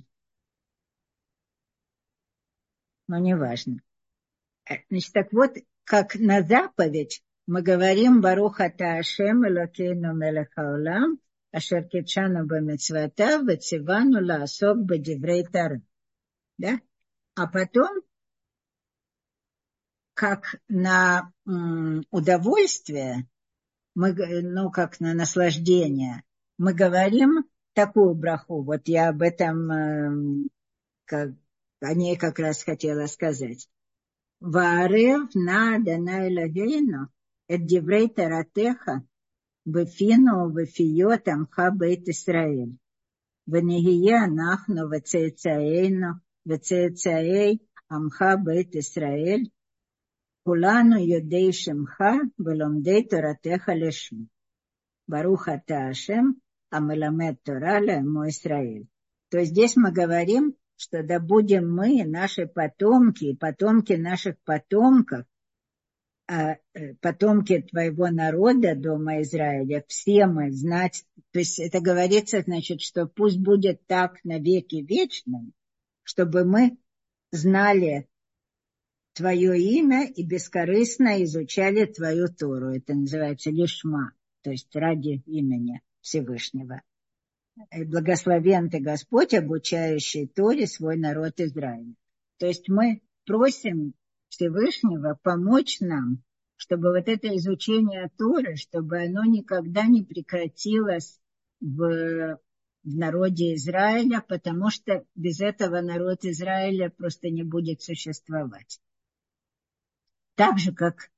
но неважно. Значит, так вот, как на заповедь мы говорим «Барух ата Ашем Элокейну мелех хаолам, ашер кидшану бамицвотав, вецивану лаасок бедиврей Тора». Да? А потом, как на м, удовольствие, мы, ну, как на наслаждение, мы говорим такую браху. Вот я об этом, э, как, о ней как раз хотела сказать. «Ваарев на Адонай Элогейну эт диврей Торатеха бефину бефиот амха бейт Исраэль. Венегия анахну вецеецаэйну вецеецаэй амха бейт Исраэль. Кулану юдей шемха веломдей Торатеха лешма. Барух ата Ашем амеламед Тора лаэмо Исраэль». То есть здесь мы говорим, что да будем мы, наши потомки, и потомки наших потомков, потомки твоего народа, дома Израиля, все мы знать, то есть это говорится, значит, что пусть будет так на веки вечным, чтобы мы знали твое имя и бескорыстно изучали твою Тору. Это называется лишма, то есть ради имени Всевышнего. И благословен ты Господь, обучающий Торе свой народ Израиля. То есть мы просим Всевышнего помочь нам, чтобы вот это изучение Торы, чтобы оно никогда не прекратилось в, в народе Израиля, потому что без этого народ Израиля просто не будет существовать. Так же, как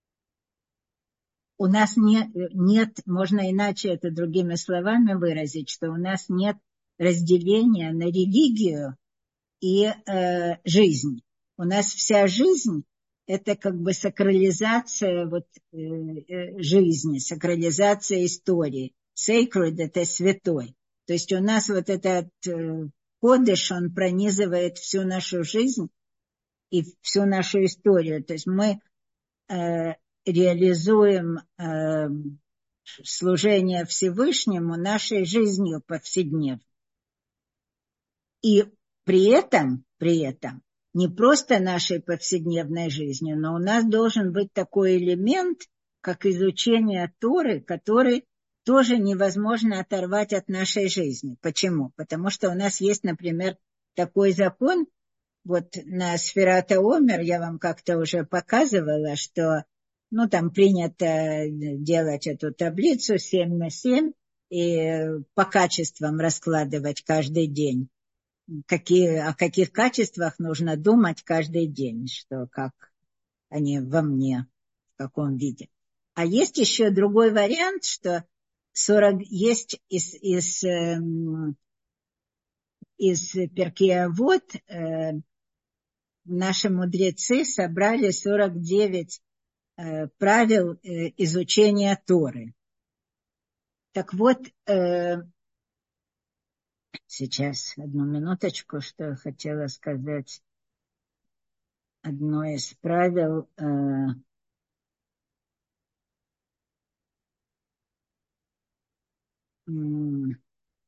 у нас не, нет, можно иначе это другими словами выразить, что у нас нет разделения на религию и э, жизнь. У нас вся жизнь – это как бы сакрализация вот, э, э, жизни, сакрализация истории. Sacred – это святой. То есть у нас вот этот э, кодеш, он пронизывает всю нашу жизнь и всю нашу историю. То есть мы… Э, реализуем э, служения Всевышнему нашей жизнью повседневной. И при этом, при этом, не просто нашей повседневной жизнью, но у нас должен быть такой элемент, как изучение Торы, который тоже невозможно оторвать от нашей жизни. Почему? Потому что у нас есть, например, такой закон, вот на Сфират ха-Омер я вам как-то уже показывала, что ну, там принято делать эту таблицу семь на семь и по качествам раскладывать каждый день. Какие, о каких качествах нужно думать каждый день, что как они во мне, в каком виде. А есть еще другой вариант, что сорок есть из, из, эм, из Перкей Авот э, наши мудрецы собрали сорок девять э, правил э, изучения Торы. Так вот, э, сейчас одну минуточку, что я хотела сказать. Одно из правил э, м,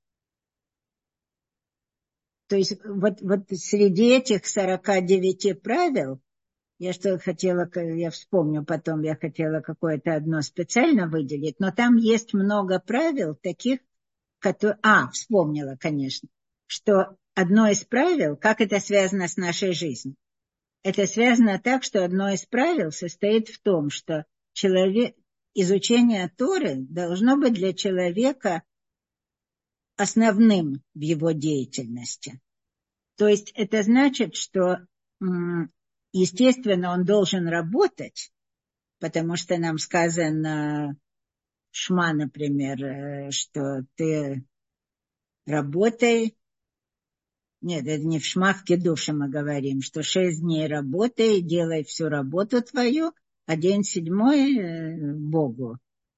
то есть вот, вот среди этих сорока девяти правил, я что хотела, я вспомню потом, я хотела какое-то одно специально выделить, но там есть много правил таких, которые... А, вспомнила, конечно, что одно из правил, как это связано с нашей жизнью. Это связано так, что одно из правил состоит в том, что человек, изучение Торы должно быть для человека основным в его деятельности. То есть это значит, что, естественно, он должен работать, потому что нам сказано Шма, например, что ты работай. Нет, это не в Шма, в Кидуше мы говорим, что шесть дней работай, делай всю работу твою, а день седьмой Богу.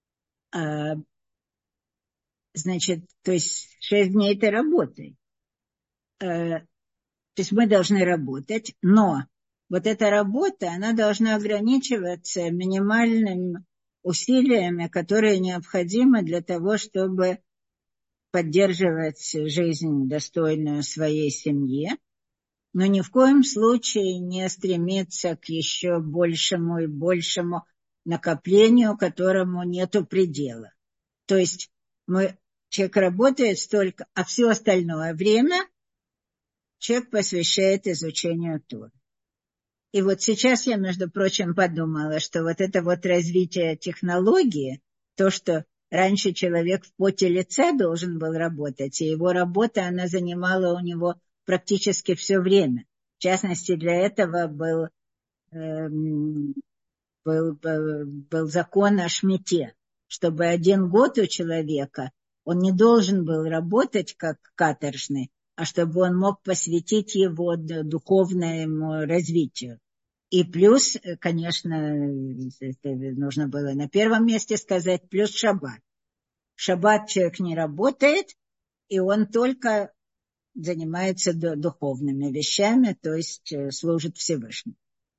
Значит, то есть шесть дней ты работай. То есть мы должны работать, но вот эта работа, она должна ограничиваться минимальными усилиями, которые необходимы для того, чтобы поддерживать жизнь достойную своей семье, но ни в коем случае не стремиться к еще большему и большему накоплению, которому нету предела. То есть мы, человек работает столько, а все остальное время человек посвящает изучению Торы. И вот сейчас я, между прочим, подумала, что вот это вот развитие технологии, то, что раньше человек в поте лица должен был работать, и его работа, она занимала у него практически все время. В частности, для этого был, эм, был, был, был закон о шмите, чтобы один год у человека, он не должен был работать как каторжный, а чтобы он мог посвятить его духовному развитию. И плюс, конечно, нужно было на первом месте сказать, плюс шаббат. В шаббат человек не работает, и он только занимается духовными вещами, то есть служит Всевышнему.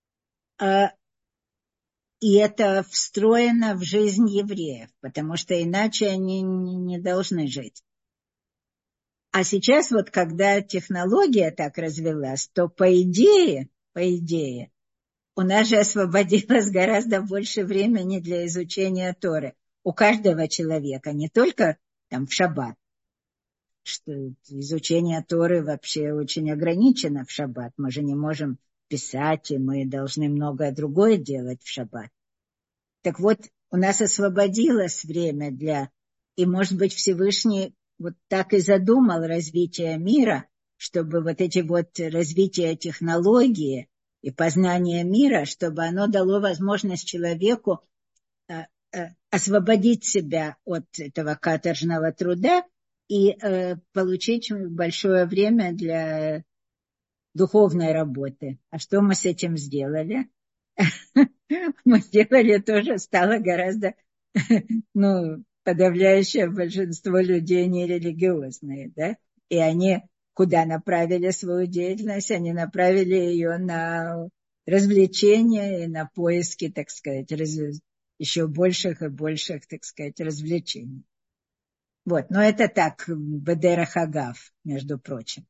И это встроено в жизнь евреев, потому что иначе они не должны жить. А сейчас вот, когда технология так развилась, то по идее, по идее, у нас же освободилось гораздо больше времени для изучения Торы. У каждого человека, не только там в шаббат. Что изучение Торы вообще очень ограничено в шаббат. Мы же не можем писать, и мы должны многое другое делать в шаббат. Так вот, у нас освободилось время для... И, может быть, Всевышний вот так и задумал развитие мира, чтобы вот эти вот развитие технологии и познание мира, чтобы оно дало возможность человеку э, э, освободить себя от этого каторжного труда и э, получить большое время для духовной работы. А что мы с этим сделали? Мы сделали тоже, стало гораздо, ну, подавляющее большинство людей нерелигиозные, да, и они куда направили свою деятельность? Они направили ее на развлечения и на поиски, так сказать, еще больших и больших, так сказать, развлечений. Вот, но это так, бедерах агав, между прочим.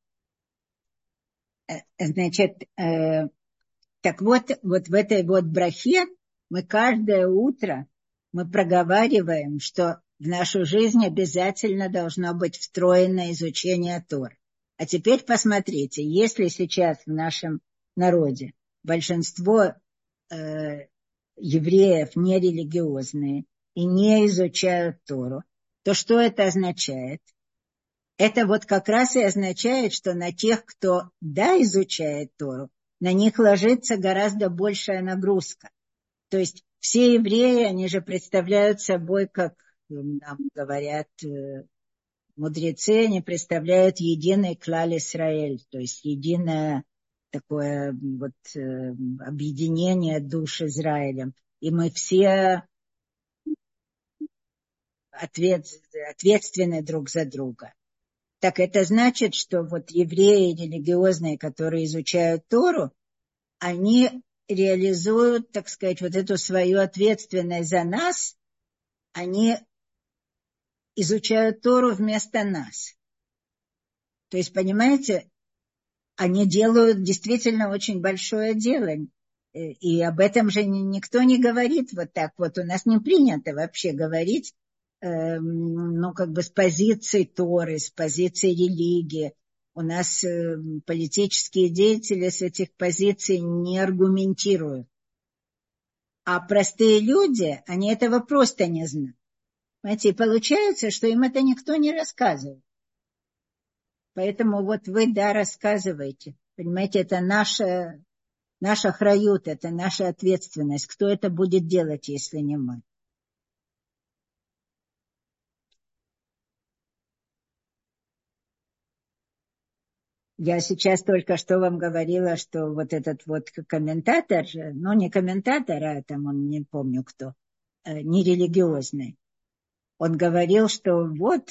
Значит, э, так вот, вот в этой вот брахе мы каждое утро мы проговариваем, что в нашу жизнь обязательно должно быть встроено изучение Тор. А теперь посмотрите, если сейчас в нашем народе большинство э, евреев нерелигиозные и не изучают Тору, то что это означает? Это вот как раз и означает, что на тех, кто да изучает Тору, на них ложится гораздо большая нагрузка. То есть все евреи, они же представляют собой, как нам говорят мудрецы, они представляют единый клаль Исраэль, то есть единое такое вот объединение душ Израилем. И мы все ответ, ответственны друг за друга. Так это значит, что вот евреи религиозные, которые изучают Тору, они реализуют, так сказать, вот эту свою ответственность за нас, они изучают Тору вместо нас. То есть, понимаете, они делают действительно очень большое дело. И об этом же никто не говорит вот так вот. У нас не принято вообще говорить, э, ну, как бы с позиции Торы, с позиции религии. У нас э, политические деятели с этих позиций не аргументируют. А простые люди, они этого просто не знают. Понимаете, и получается, что им это никто не рассказывает. Поэтому вот вы, да, рассказываете. Понимаете, это наша, наша храют, это наша ответственность. Кто это будет делать, если не мы? Я сейчас только что вам говорила, что вот этот вот комментатор, ну не комментатор, а там он, не помню кто, нерелигиозный. Он говорил, что вот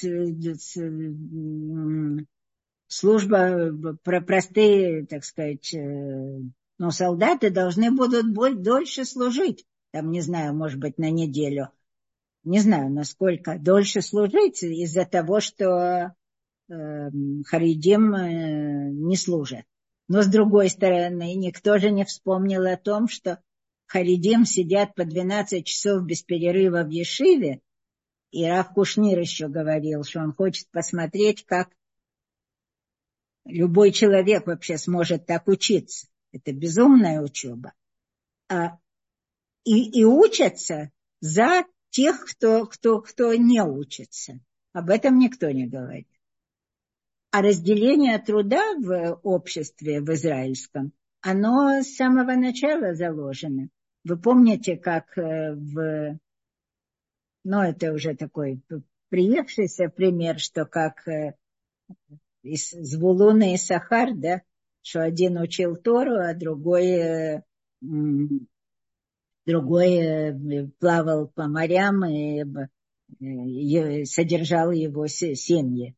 служба, про простые, так сказать, ну, солдаты должны будут дольше служить. Там, не знаю, может быть, на неделю. Не знаю, насколько дольше служить из-за того, что э, харидим э, не служат. Но, с другой стороны, никто же не вспомнил о том, что харидим сидят по двенадцать часов без перерыва в ешиве. И Рав Кушнир еще говорил, что он хочет посмотреть, как любой человек вообще сможет так учиться. Это безумная учеба. А, и, и учатся за тех, кто, кто, кто не учится. Об этом никто не говорит. А разделение труда в обществе, в израильском, оно с самого начала заложено. Вы помните, как в... Ну, это уже такой приевшийся пример, что как из Звулуна и Сахар, да, что один учил Тору, а другой, другой плавал по морям и содержал его семьи.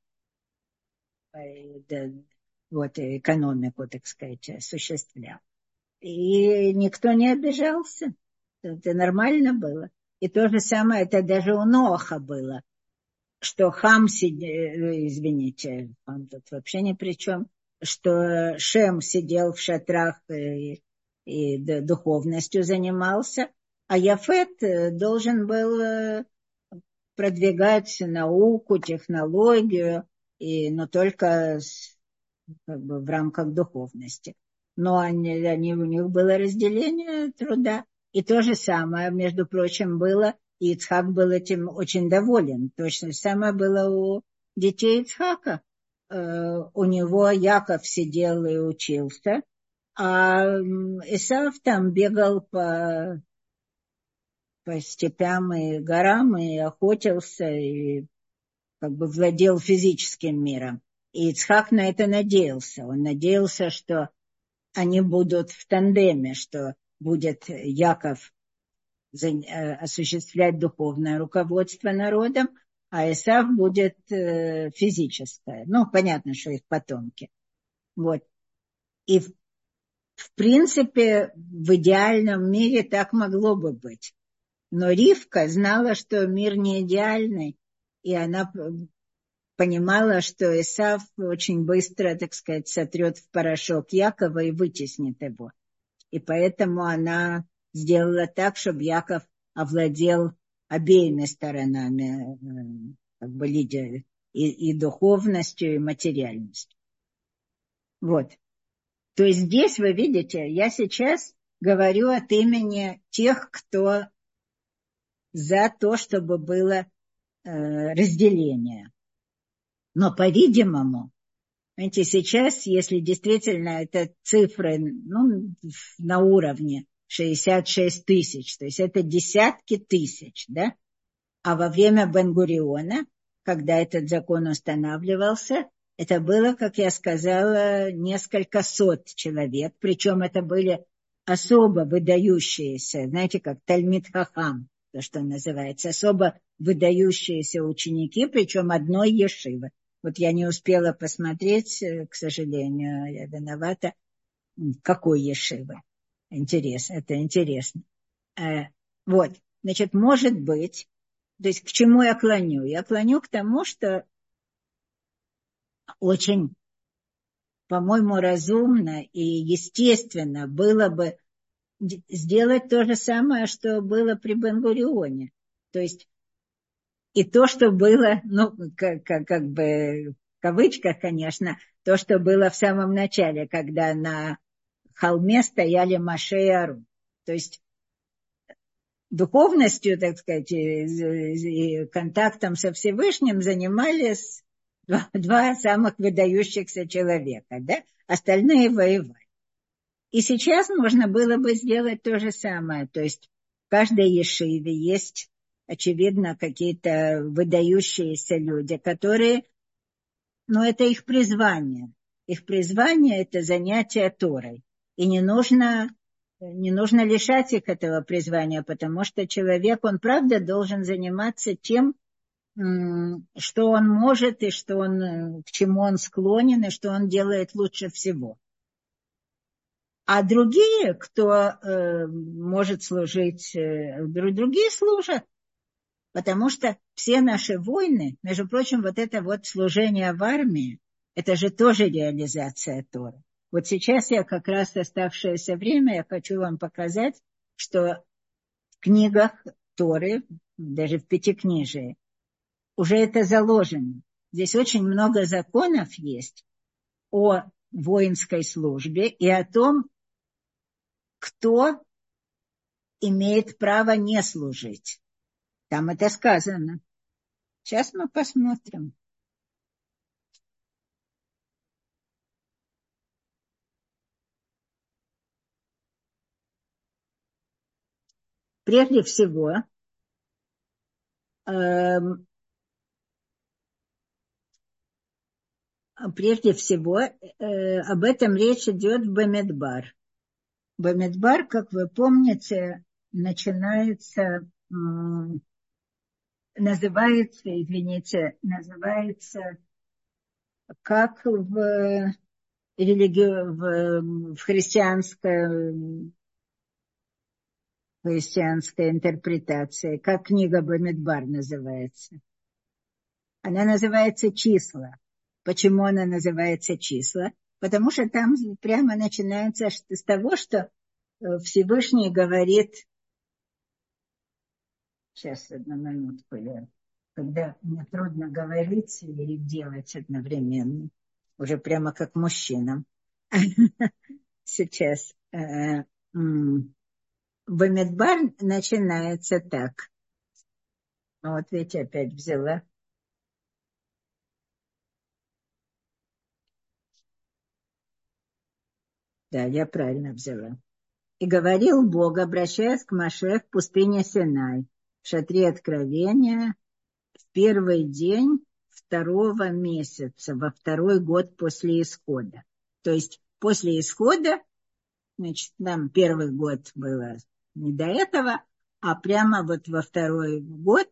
Вот, экономику, так сказать, осуществлял. И никто не обижался. Это нормально было. И то же самое, это даже у Ноаха было, что Хам сидел, извините, он тут вообще ни при чем, что Шем сидел в шатрах и, и духовностью занимался, а Яфет должен был продвигать науку, технологию, и, но только как бы, в рамках духовности. Но они, они, у них было разделение труда. И то же самое, между прочим, было, и Ицхак был этим очень доволен. Точно самое было у детей Ицхака. Э, у него Яков сидел и учился, а Исав там бегал по, по степям и горам, и охотился, и как бы владел физическим миром. И Ицхак на это надеялся. Он надеялся, что они будут в тандеме, что будет Яков осуществлять духовное руководство народом, а Исав будет физическое. Ну, понятно, что их потомки. Вот. И в, в принципе в идеальном мире так могло бы быть. Но Ривка знала, что мир не идеальный, и она понимала, что Эсав очень быстро, так сказать, сотрет в порошок Якова и вытеснит его. И поэтому она сделала так, чтобы Яков овладел обеими сторонами, как бы лидер, и, и духовностью, и материальностью. Вот. То есть здесь вы видите, я сейчас говорю от имени тех, кто за то, чтобы было э, разделение. Но, по-видимому, знаете, сейчас, если действительно это цифры, ну, на уровне шестьдесят шесть тысяч, то есть это десятки тысяч, да? А во время Бен-Гуриона, когда этот закон устанавливался, это было, как я сказала, несколько сот человек, причем это были особо выдающиеся, знаете, как Талмид Хахам, то, что называется, особо выдающиеся ученики, причем одной ешивы. Вот я не успела посмотреть, к сожалению, я виновата, какой ешивы. Интересно, это интересно. Вот, значит, может быть, то есть к чему я клоню? Я клоню к тому, что очень, по-моему, разумно и естественно было бы сделать то же самое, что было при Бен-Гурионе. То есть и то, что было, ну, как, как, как бы в кавычках, конечно, то, что было в самом начале, когда на холме стояли Моше и Аарон. То есть духовностью, так сказать, и контактом со Всевышним занимались два, два самых выдающихся человека, да? Остальные воевали. И сейчас можно было бы сделать то же самое. То есть в каждой ешиве есть, очевидно, какие-то выдающиеся люди, которые, ну, это их призвание. Их призвание – это занятие Торой. И не нужно, не нужно лишать их этого призвания, потому что человек, он правда должен заниматься тем, что он может, и что он, к чему он склонен, и что он делает лучше всего. А другие, кто э, может служить, э, другие служат. Потому что все наши войны, между прочим, вот это вот служение в армии, это же тоже реализация Торы. Вот сейчас я как раз оставшееся время, я хочу вам показать, что в книгах Торы, даже в Пятикнижии, уже это заложено. Здесь очень много законов есть о воинской службе и о том, кто имеет право не служить. Там это сказано. Сейчас мы посмотрим. Прежде всего, эм, прежде всего э, об этом речь идет в Бамидбар. Бамидбар, как вы помните, начинается, м, называется, извините, называется как в религию, в, в христианской, христианской интерпретации, как книга Бамидбар называется. Она называется «Числа». Почему она называется «Числа»? Потому что там прямо начинается с того, что Всевышний говорит... Сейчас, одну минутку, я... когда мне трудно говорить и делать одновременно, уже прямо как мужчинам. Сейчас. Бамидбар начинается так. Вот видите, опять взяла. Да, я правильно взяла. И говорил Бог, обращаясь к Моше в пустыне Синай, в шатре откровения, в первый день второго месяца, во второй год после исхода. То есть после исхода, значит, нам первый год было не до этого, а прямо вот во второй год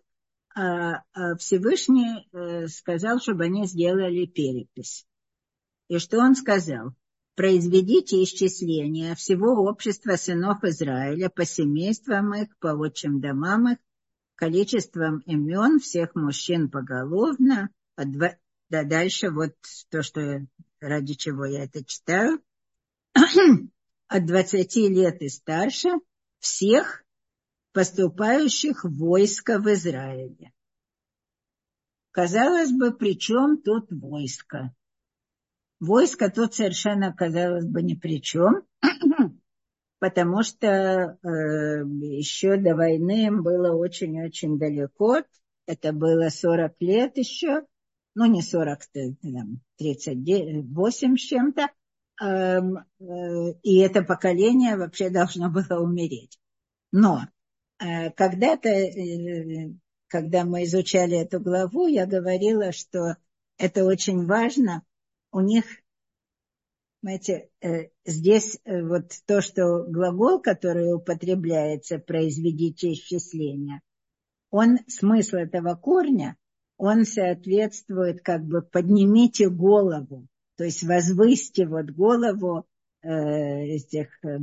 Всевышний сказал, чтобы они сделали перепись. И что он сказал? произведите исчисление всего общества сынов Израиля по семействам их, по отчим домам их, количеством имен всех мужчин поголовно, а два, да дальше вот то, что ради чего я это читаю, от двадцати лет и старше всех поступающих в войско в Израиле. Казалось бы, при чем тут войско? Войско тут совершенно, казалось бы, ни при чем, потому что э, еще до войны им было очень-очень далеко. Это было сорок лет еще, ну не сорок, там, тридцать восемь с чем-то. Э, э, и это поколение вообще должно было умереть. Но э, когда-то, э, когда мы изучали эту главу, я говорила, что это очень важно. У них, знаете, здесь вот то, что глагол, который употребляется, произведите исчисления, он, смысл этого корня, он соответствует как бы поднимите голову, то есть возвысьте вот голову э, этих э,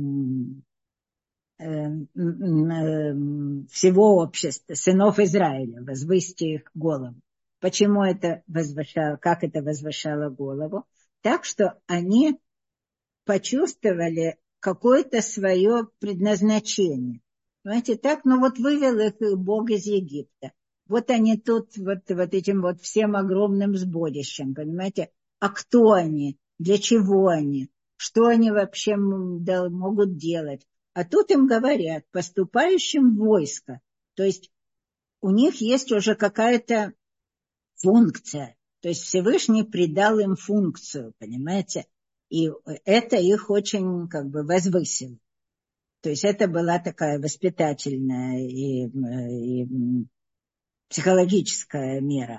э, э, всего общества, сынов Израиля, возвысьте их голову. Почему это возвышало, как это возвышало голову? Так что они почувствовали какое-то свое предназначение. Понимаете, так, ну вот вывел их Бог из Египта. Вот они тут вот, вот этим вот всем огромным сборищем, понимаете? А кто они? Для чего они? Что они вообще могут делать? А тут им говорят, поступающим в войско. То есть у них есть уже какая-то функция. То есть Всевышний придал им функцию, понимаете? И это их очень как бы возвысило. То есть это была такая воспитательная и, и психологическая мера.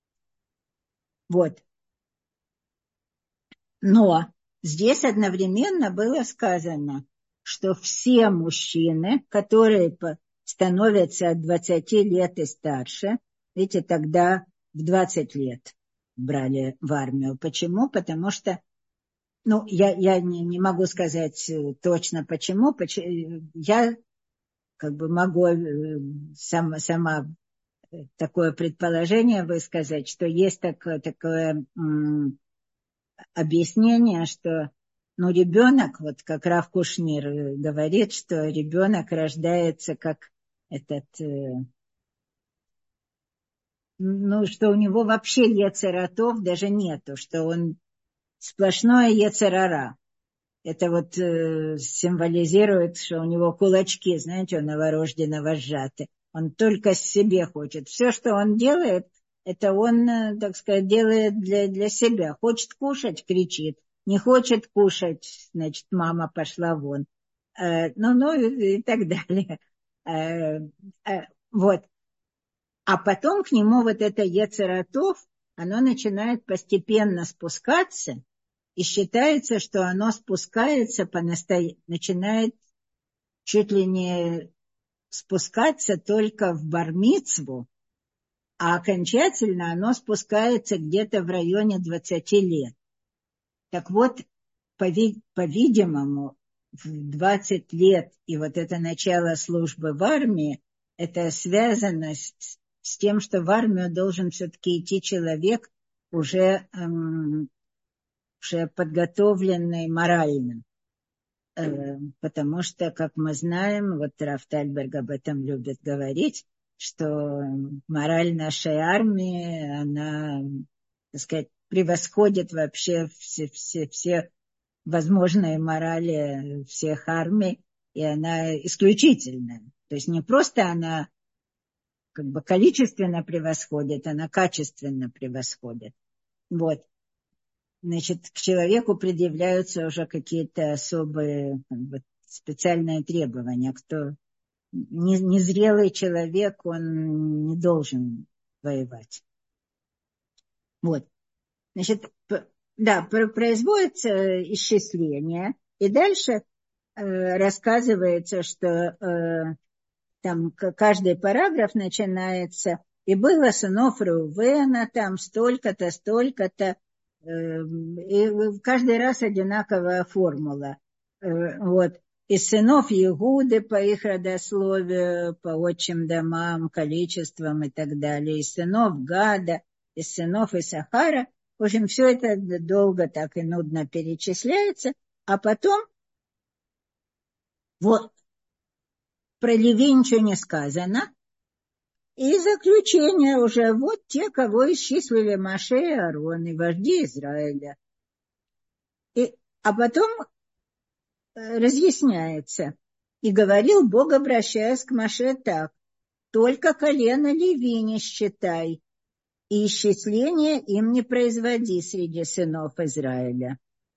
Вот. Но здесь одновременно было сказано, что все мужчины, которые становятся от двадцати лет и старше, видите, тогда в двадцать лет брали в армию. Почему? Потому что, ну, я, я не, не могу сказать точно почему. почему я как бы могу сам, сама такое предположение высказать, что есть такое, такое м, объяснение, что ну, ребенок, вот как Рав Кушнир говорит, что ребенок рождается как этот... Э, ну, что у него вообще ецератов даже нету, что он сплошное ецерара. Это вот э, символизирует, что у него кулачки, знаете, у новорожденного сжаты. Он только себе хочет. Все, что он делает, это он, э, так сказать, делает для, для себя. Хочет кушать, кричит. Не хочет кушать, значит, мама пошла вон. Э, ну, ну и, и так далее. Э, э, вот. А потом к нему вот это ецератов, оно начинает постепенно спускаться, и считается, что оно спускается по настоя... начинает чуть ли не спускаться только в бар-мицву, а окончательно оно спускается где-то в районе двадцати лет. Так вот, пови... по-видимому, в двадцать лет и вот это начало службы в армии, это связано с, с тем, что в армию должен все-таки идти человек уже, эм, уже подготовленный морально. Э, потому что, как мы знаем, вот Рав Тальберг об этом любит говорить, что мораль нашей армии, она, так сказать, превосходит вообще все, все, все возможные морали всех армий, и она исключительная. То есть не просто она как бы количественно превосходит, она качественно превосходит. Вот. Значит, к человеку предъявляются уже какие-то особые, как бы, специальные требования. Кто незрелый человек, он не должен воевать. Вот. Значит, да, производится исчисление, и дальше э, рассказывается, что э, там каждый параграф начинается, и было сынов Реувена там столько-то, столько-то, И каждый раз одинаковая формула. Вот. Из сынов Иуды по их родословию, по отчим домам, количествам и так далее. Из сынов Гада, из сынов Исахара. В общем, все это долго так и нудно перечисляется. А потом, вот, про Леви ничего не сказано. И заключение уже, вот те, кого исчислили Моше и Аарон, и вожди Израиля. И, а потом разъясняется. И говорил Бог, обращаясь к Моше так: только колено Леви не считай, и исчисление им не производи среди сынов Израиля.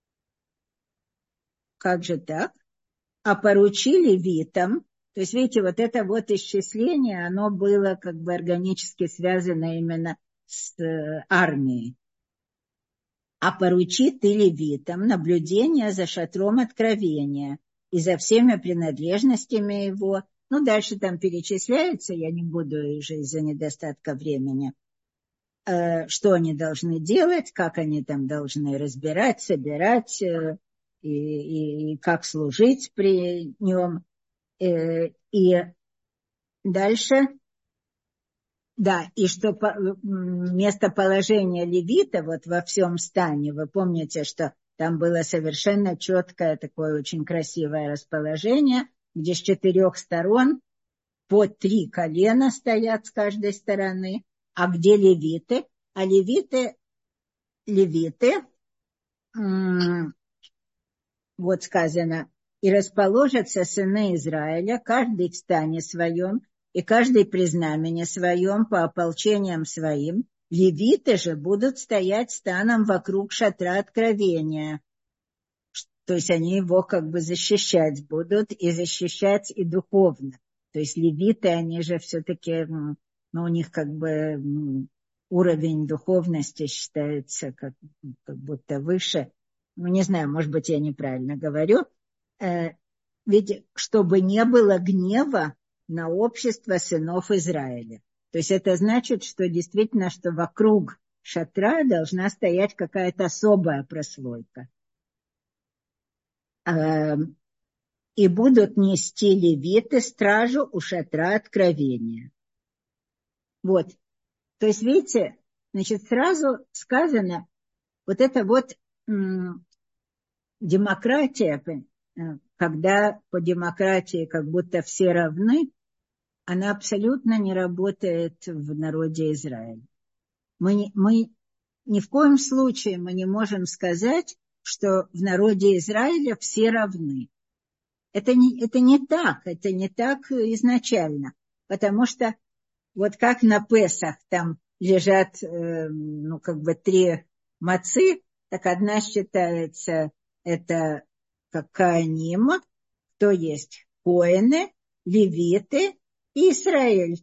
Как же так? А поручи левитам. То есть, видите, вот это вот исчисление, оно было как бы органически связано именно с армией. А поручи ты левитам наблюдение за шатром откровения и за всеми принадлежностями его. Ну, дальше там перечисляется, я не буду уже из-за недостатка времени, что они должны делать, как они там должны разбирать, собирать и, и, и как служить при нем. И дальше, да, и что местоположение левита вот во всем стане, вы помните, что там было совершенно четкое такое очень красивое расположение, где с четырех сторон по три колена стоят с каждой стороны, а где левиты? А левиты, левиты, вот сказано, и расположатся сыны Израиля, каждый в стане своем, и каждый при знамени своем, по ополчениям своим. Левиты же будут стоять станом вокруг шатра откровения. То есть они его как бы защищать будут, и защищать и духовно. То есть левиты, они же все-таки, ну, у них как бы уровень духовности считается как, как будто выше. Ну, не знаю, может быть, я неправильно говорю. Ведь чтобы не было гнева на общество сынов Израиля. То есть это значит, что действительно, что вокруг шатра должна стоять какая-то особая прослойка. И будут нести левиты стражу у шатра откровения. Вот. То есть, видите, значит, сразу сказано, вот это вот м- демократия, когда по демократии как будто все равны, она абсолютно не работает в народе Израиля. Мы, не, мы ни в коем случае мы не можем сказать, что в народе Израиля все равны. Это не, это не так, это не так изначально, потому что вот как на Песах там лежат, э, ну, как бы три мацы, так одна считается, это как Коаним, то есть коэны, левиты и Израиль.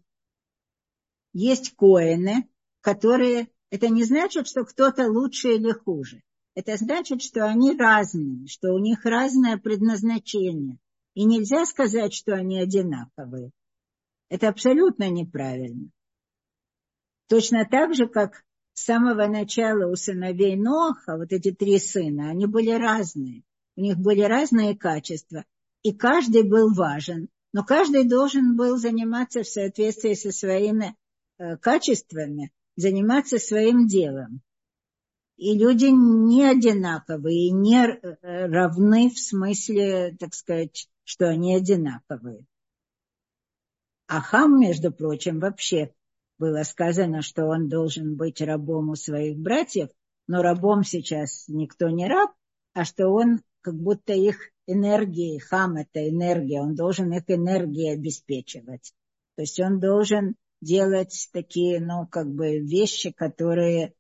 Есть коэны, которые, это не значит, что кто-то лучше или хуже. Это значит, что они разные, что у них разное предназначение. И нельзя сказать, что они одинаковые. Это абсолютно неправильно. Точно так же, как с самого начала у сыновей Ноаха, вот эти три сына, они были разные. У них были разные качества. И каждый был важен. Но каждый должен был заниматься в соответствии со своими э, качествами, заниматься своим делом. И люди не одинаковые, не равны в смысле, так сказать, что они одинаковые. А Хам, между прочим, вообще было сказано, что он должен быть рабом у своих братьев, но рабом сейчас никто не раб, а что он как будто их энергией, Хам — это энергия, он должен их энергией обеспечивать. То есть он должен делать такие, ну, как бы вещи, которые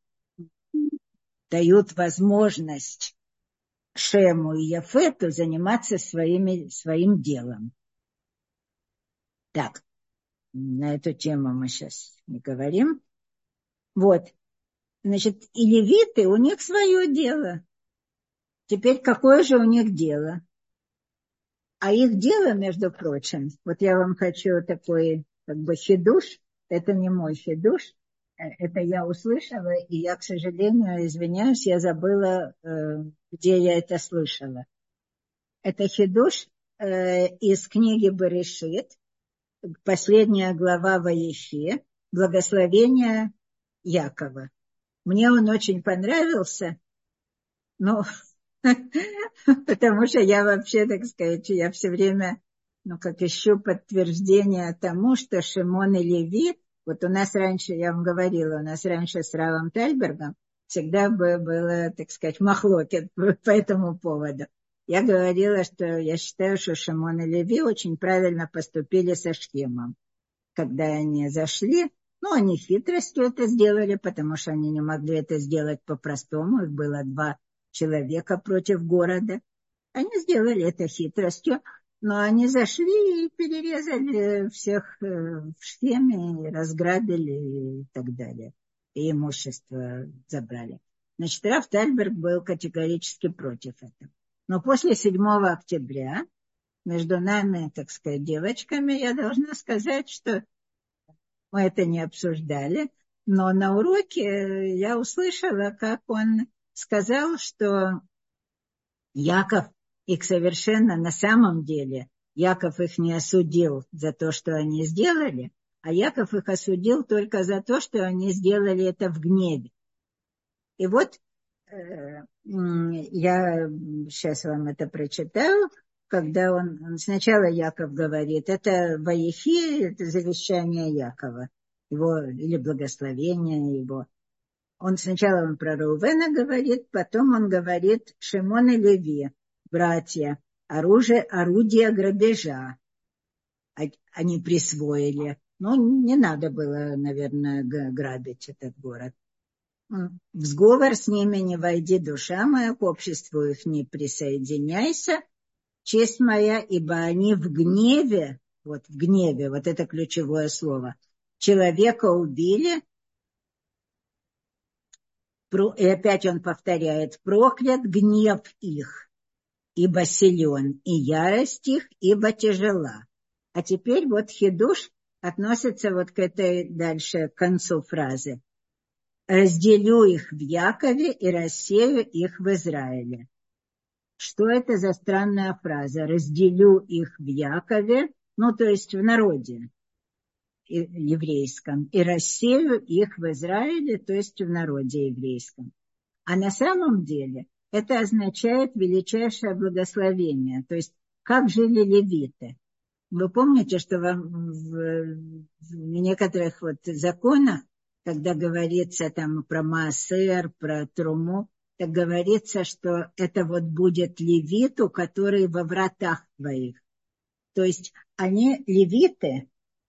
дают возможность Шему и Яфету заниматься своими, своим делом. Так, на эту тему мы сейчас не говорим. Вот, значит, и левиты, у них свое дело. Теперь какое же у них дело? А их дело, между прочим, вот я вам хочу такой, как бы, хидуш, это не мой хидуш, это я услышала, и я, к сожалению, извиняюсь, я забыла, где я это слышала. Это хидуш из книги Берешит, последняя глава Ваефи, благословение Якова. Мне он очень понравился, но потому что я вообще, так сказать, я все время, ну, как ищу подтверждение тому, что Шимон и Леви, вот у нас раньше, я вам говорила, у нас раньше с Равом Тальбергом всегда было, так сказать, махлокет по этому поводу. Я говорила, что я считаю, что Шимон и Леви очень правильно поступили со Шхемом. Когда они зашли, ну, они хитростью это сделали, потому что они не могли это сделать по-простому. Их было два человека против города. Они сделали это хитростью, но они зашли и перерезали всех в Шхеме, разграбили и так далее. И имущество забрали. Значит, Рав Тальберг был категорически против этого. Но после седьмого октября между нами, так сказать, девочками, я должна сказать, что мы это не обсуждали, но на уроке я услышала, как он сказал, что Яков их совершенно на самом деле, Яков их не осудил за то, что они сделали, а Яков их осудил только за то, что они сделали это в гневе. И вот я сейчас вам это прочитаю, когда он, сначала Яков говорит, это Ваефи, это завещание Якова, его, или благословение его. Он сначала он про Реувена говорит, потом он говорит Шимон и Леви, братья, оружие, орудие грабежа. Они присвоили. Ну, не надо было, наверное, грабить этот город. В сговор с ними не войди, душа моя, к обществу их не присоединяйся, честь моя, ибо они в гневе, вот в гневе, вот это ключевое слово, человека убили, и опять он повторяет, проклят гнев их, ибо силен, и ярость их, ибо тяжела. А теперь вот хидуш относится вот к этой дальше к концу фразы. Разделю их в Якове и рассею их в Израиле. Что это за странная фраза? Разделю их в Якове, ну то есть в народе еврейском, и рассею их в Израиле, то есть в народе еврейском. А на самом деле это означает величайшее благословение, то есть как жили левиты. Вы помните, что в, в, в некоторых вот законах, когда говорится там про Маасер, про Труму, так говорится, что это вот будет левиту, который во вратах твоих. То есть они, левиты,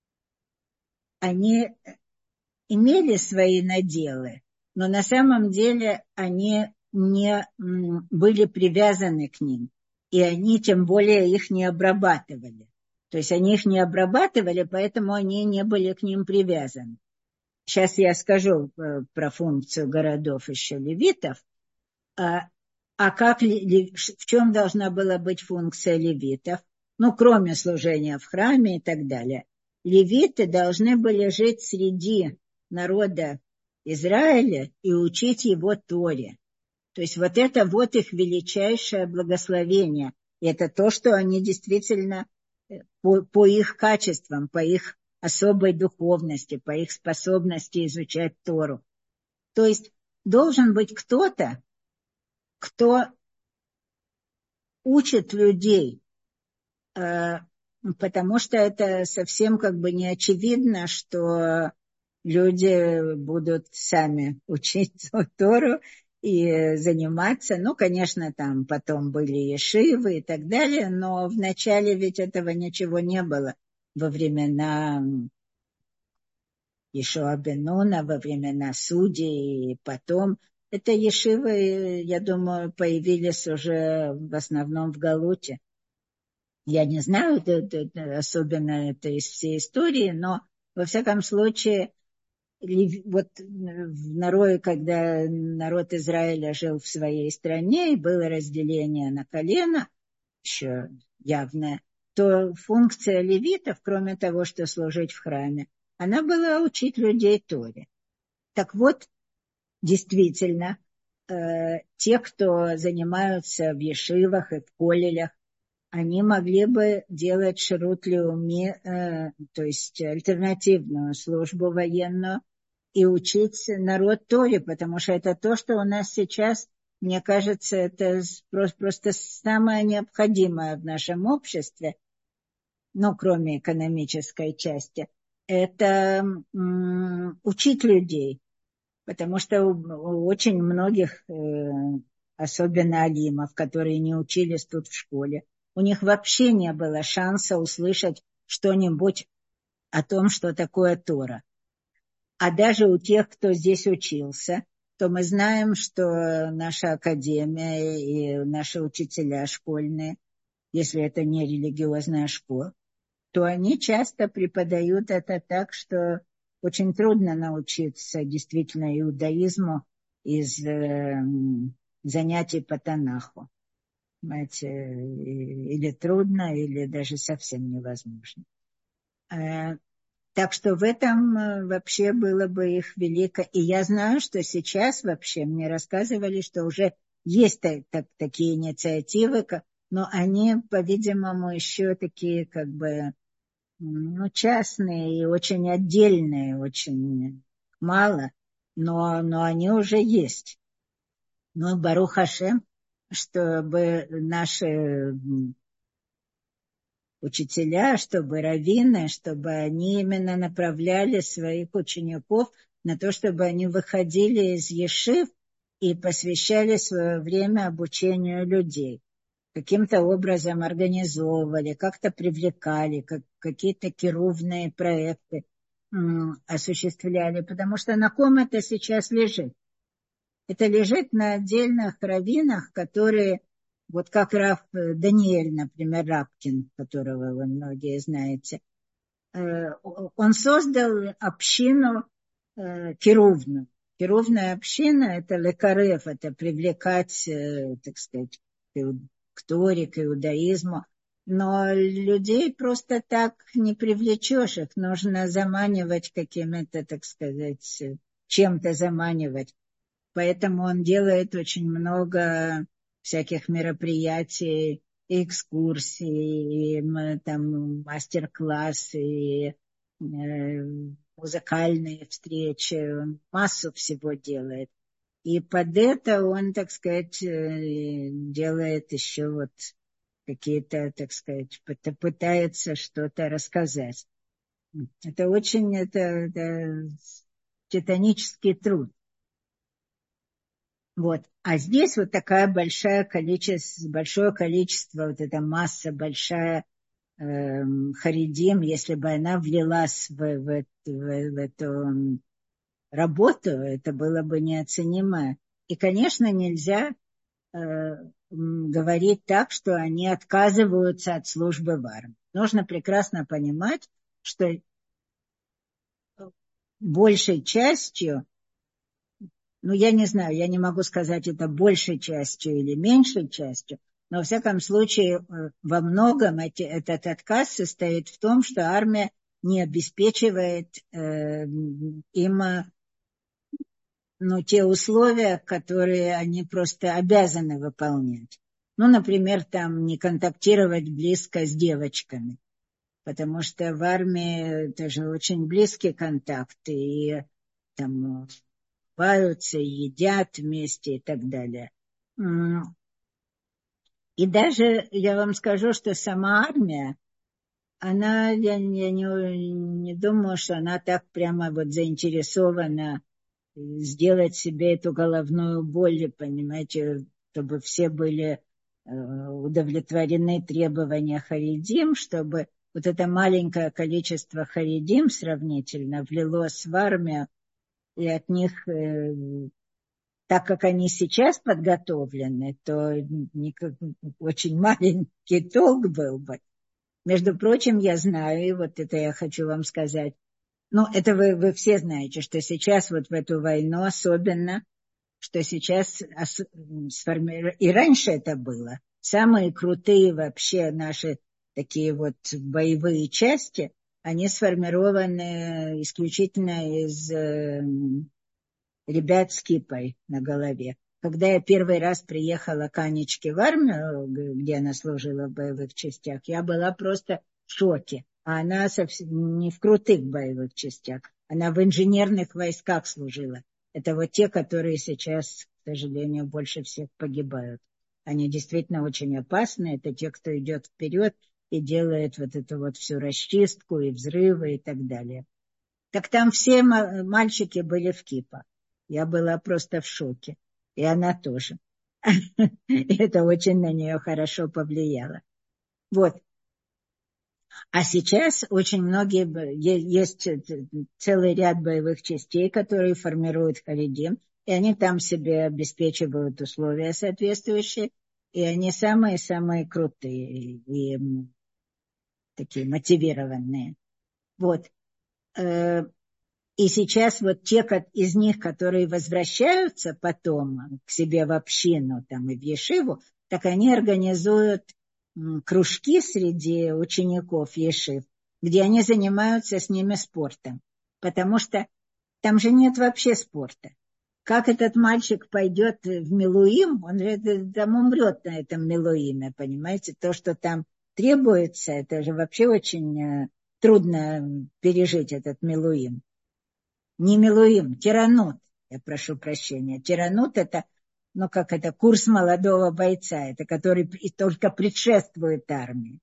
они имели свои наделы, но на самом деле они не были привязаны к ним, и они тем более их не обрабатывали. То есть они их не обрабатывали, поэтому они не были к ним привязаны. Сейчас я скажу про функцию городов еще левитов. А, а как, в чем должна была быть функция левитов? Ну, кроме служения в храме и так далее. Левиты должны были жить среди народа Израиля и учить его Торе. То есть вот это вот их величайшее благословение. И это то, что они действительно по, по их качествам, по их особой духовности, по их способности изучать Тору. То есть должен быть кто-то, кто учит людей, потому что это совсем как бы не очевидно, что люди будут сами учить Тору и заниматься. Ну, конечно, там потом были ешивы и так далее, но вначале ведь этого ничего не было во времена Йешуа бен Нуна, во времена судей и потом. Это ешивы, я думаю, появились уже в основном в Галуте. Я не знаю, это, это, особенно это из всей истории, но во всяком случае, вот в народе, когда народ Израиля жил в своей стране и было разделение на колено, еще явное, то функция левитов, кроме того, что служить в храме, она была учить людей Торе. Так вот, действительно, э, те, кто занимаются в ешивах и в коллелях, они могли бы делать ширут леуми, э, то есть альтернативную службу военную, и учить народ Торе, потому что это то, что у нас сейчас, мне кажется, это просто, просто самое необходимое в нашем обществе, ну, кроме экономической части, это м, учить людей, потому что у, у очень многих, э, особенно алимов, которые не учились тут в школе, у них вообще не было шанса услышать что-нибудь о том, что такое Тора. А даже у тех, кто здесь учился, то мы знаем, что наша академия и наши учителя школьные, если это не религиозная школа, то они часто преподают это так, что очень трудно научиться действительно иудаизму из э, занятий по Танаху. Понимаете, или трудно, или даже совсем невозможно. Так что в этом вообще было бы их велико. И я знаю, что сейчас вообще мне рассказывали, что уже есть так, так, такие инициативы, но они, по-видимому, еще такие как бы ну, частные и очень отдельные, очень мало, но, но они уже есть. Ну, Барух Ашем, чтобы наши учителя, чтобы раввины, чтобы они именно направляли своих учеников на то, чтобы они выходили из ешив и посвящали свое время обучению людей. Каким-то образом организовывали, как-то привлекали, как, какие-то кирувные проекты м, осуществляли, потому что на ком это сейчас лежит? Это лежит на отдельных раввинах, которые вот как Рав Даниэль, например, Рабкин, которого вы многие знаете, он создал общину кирувную. Кирувная община – это лекарев, это привлекать, так сказать, к Торе, к иудаизму. Но людей просто так не привлечешь, их нужно заманивать какими-то, так сказать, чем-то заманивать. Поэтому он делает очень много всяких мероприятий, и экскурсий, и там мастер-классы, и э, музыкальные встречи, он массу всего делает. И под это он, так сказать, делает еще вот какие-то, так сказать, пытается что-то рассказать. Это очень, это, это титанический труд. Вот. А здесь вот такая большая количество, большое количество, вот эта масса большая э, харидим, если бы она влилась в, в, в, в эту работу, это было бы неоценимое. И, конечно, нельзя э, говорить так, что они отказываются от службы в армии. Нужно прекрасно понимать, что большей частью, ну, я не знаю, я не могу сказать, это большей частью или меньшей частью, но, во всяком случае, во многом эти, этот отказ состоит в том, что армия не обеспечивает э, им ну, те условия, которые они просто обязаны выполнять. Ну, например, там не контактировать близко с девочками, потому что в армии это же очень близкий контакт, и там купаются, едят вместе и так далее. И даже я вам скажу, что сама армия, она, я, я не, не думаю, что она так прямо вот заинтересована сделать себе эту головную боль, понимаете, чтобы все были удовлетворены требования харидим, чтобы вот это маленькое количество харидим сравнительно влилось в армию, и от них, э, так как они сейчас подготовлены, то никак, очень маленький толк был бы. Между прочим, я знаю, и вот это я хочу вам сказать, ну, это вы, вы все знаете, что сейчас вот в эту войну особенно, что сейчас сформировано, и раньше это было, самые крутые вообще наши такие вот боевые части, они сформированы исключительно из ребят с кипой на голове. Когда я первый раз приехала к Анечке в армию, где она служила в боевых частях, я была просто в шоке. А она совсем не в крутых боевых частях, она в инженерных войсках служила. Это вот те, которые сейчас, к сожалению, больше всех погибают. Они действительно очень опасны. Это те, кто идет вперед и делает вот эту вот всю расчистку и взрывы и так далее. Так там все мальчики были в кипах. Я была просто в шоке. И она тоже. Это очень на нее хорошо повлияло. Вот. А сейчас очень многие, есть целый ряд боевых частей, которые формируют харидим, и они там себе обеспечивают условия соответствующие, и они самые-самые крутые и такие мотивированные. Вот. И сейчас вот те из них, которые возвращаются потом к себе в общину там, и в ешиву, так они организуют кружки среди учеников ешив, где они занимаются с ними спортом. Потому что там же нет вообще спорта. Как этот мальчик пойдет в Милуим, он же там умрет на этом Милуиме, понимаете? То, что там требуется, это же вообще очень трудно пережить этот Милуим. Не Милуим, тиранут, я прошу прощения. Тиранут это, ну как это, курс молодого бойца, это который и только предшествует армии.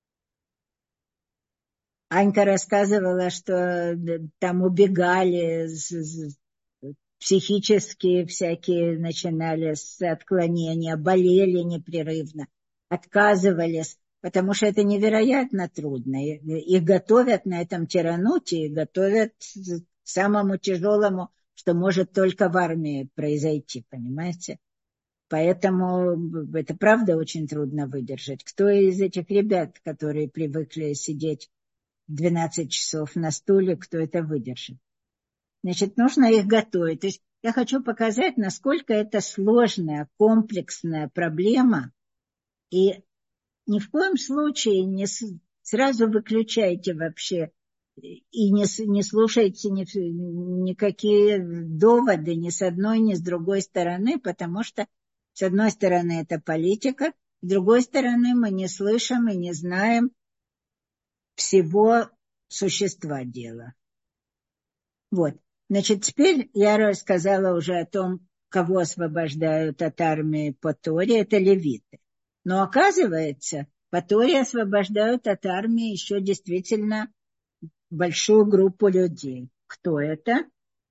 Анька рассказывала, что там убегали, психические всякие начинали с отклонения, болели непрерывно, отказывались, потому что это невероятно трудно. Их готовят на этом тирануте, их готовят самому тяжелому, что может только в армии произойти, понимаете? Поэтому это правда очень трудно выдержать. Кто из этих ребят, которые привыкли сидеть двенадцать часов на стуле, кто это выдержит? Значит, нужно их готовить. То есть я хочу показать, насколько это сложная, комплексная проблема. И ни в коем случае не сразу выключайте вообще и не, не слушайте ни, никакие доводы ни с одной, ни с другой стороны, потому что с одной стороны это политика, с другой стороны мы не слышим и не знаем всего существа дела. Вот. Значит, теперь я рассказала уже о том, кого освобождают от армии по Торе, это левиты. Но оказывается, по Торе освобождают от армии еще действительно большую группу людей. Кто это?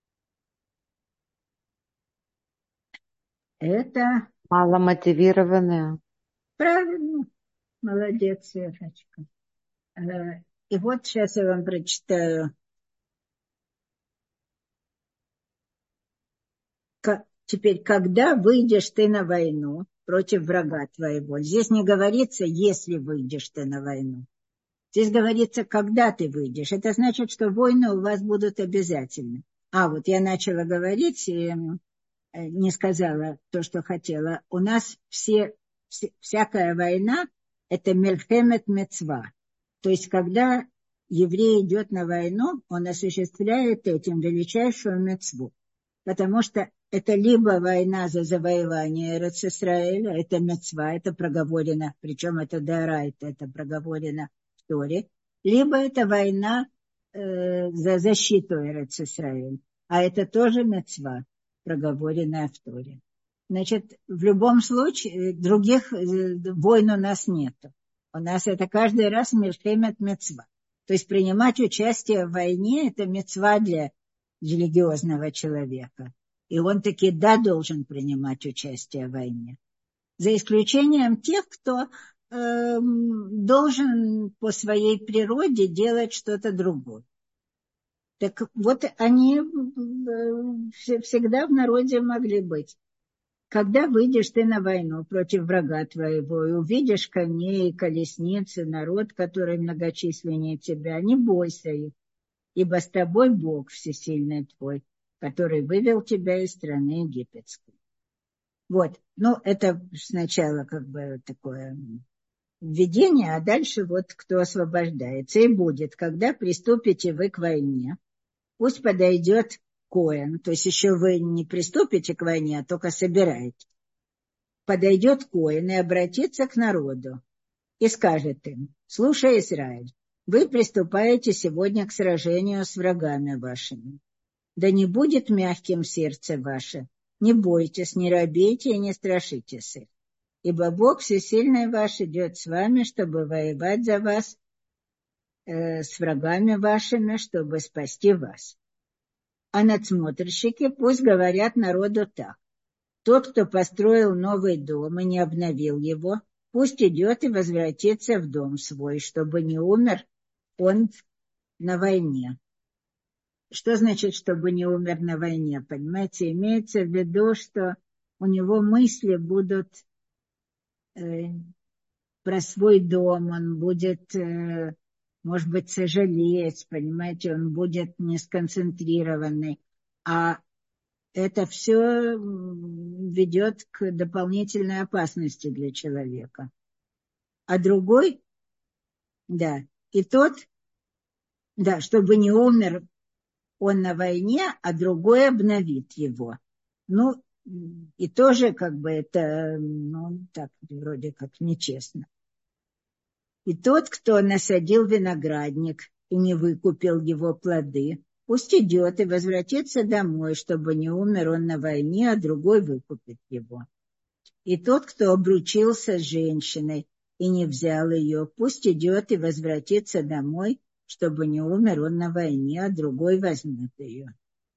Это...
Маломотивированные.
Правильно. Молодец, Верочка. И вот сейчас я вам прочитаю. Теперь, когда выйдешь ты на войну против врага твоего? Здесь не говорится, если выйдешь ты на войну. Здесь говорится, когда ты выйдешь. Это значит, что войны у вас будут обязательно. А, вот я начала говорить и не сказала то, что хотела. У нас все, вся, всякая война – это мельхемет мецва. То есть, когда еврей идет на войну, он осуществляет этим величайшую мецву. Потому что это либо война за завоевание Эрец-Исраэля, это мецва, это проговорено, причем это деорайта, это проговорено в Торе, либо это война э, за защиту Эрец-Исраэля, а это тоже мецва, проговоренная в Торе. Значит, в любом случае, других войн у нас нету. У нас это каждый раз мельхемет мецва. То есть принимать участие в войне – это мецва для религиозного человека. И он таки да должен принимать участие в войне. За исключением тех, кто э, должен по своей природе делать что-то другое. Так вот они э, всегда в народе могли быть. Когда выйдешь ты на войну против врага твоего и увидишь коней, колесницы, народ, который многочисленнее тебя, не бойся их, ибо с тобой Бог всесильный твой, который вывел тебя из страны египетской. Вот, ну, это сначала как бы такое введение, а дальше вот кто освобождается. И будет, когда приступите вы к войне, пусть подойдет коэн, то есть еще вы не приступите к войне, а только собираете. Подойдет коэн и обратится к народу и скажет им: слушай, Израиль, вы приступаете сегодня к сражению с врагами вашими. Да не будет мягким сердце ваше, не бойтесь, не робейте и не страшитесь их. Ибо Бог Всесильный ваш идет с вами, чтобы воевать за вас, э, с врагами вашими, чтобы спасти вас. А надсмотрщики пусть говорят народу так: тот, кто построил новый дом и не обновил его, пусть идет и возвратится в дом свой, чтобы не умер он на войне. Что значит, чтобы не умер на войне? Понимаете, имеется в виду, что у него мысли будут э, про свой дом, он будет, э, может быть, сожалеть, понимаете, он будет не сконцентрированный. А это все ведет к дополнительной опасности для человека. А другой, да, и тот, да, чтобы не умер он на войне, а другой обновит его. Ну, и тоже как бы это, ну, так, вроде как нечестно. И тот, кто насадил виноградник и не выкупил его плоды, пусть идет и возвратится домой, чтобы не умер он на войне, а другой выкупит его. И тот, кто обручился с женщиной и не взял ее, пусть идет и возвратится домой, чтобы не умер он на войне, а другой возьмет ее.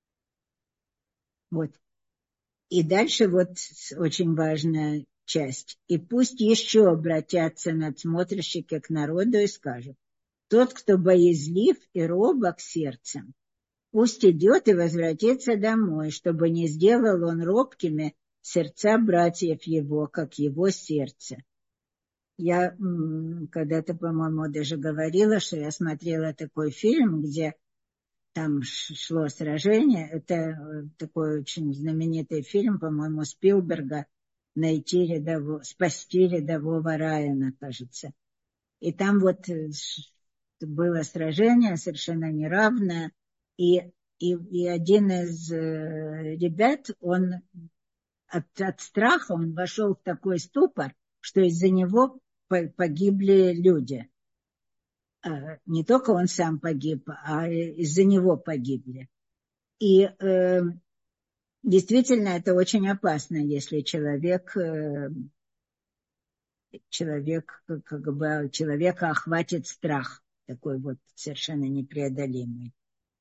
Вот. И дальше вот очень важная часть. И пусть еще обратятся надсмотрщики к народу и скажут: тот, кто боязлив и робок сердцем, пусть идет и возвратится домой, чтобы не сделал он робкими сердца братьев его, как его сердце. Я когда-то, по-моему, даже говорила, что я смотрела такой фильм, где там шло сражение. Это такой очень знаменитый фильм, по-моему, Спилберга «Найти рядового, спасти рядового Райана», кажется. И там вот было сражение совершенно неравное, и, и, и один из ребят, он от, от страха, он вошел в такой ступор, что из-за него погибли люди. Не только он сам погиб, а из-за него погибли. И э, действительно это очень опасно, если человек, э, человек, как бы, человека охватит страх, такой вот совершенно непреодолимый.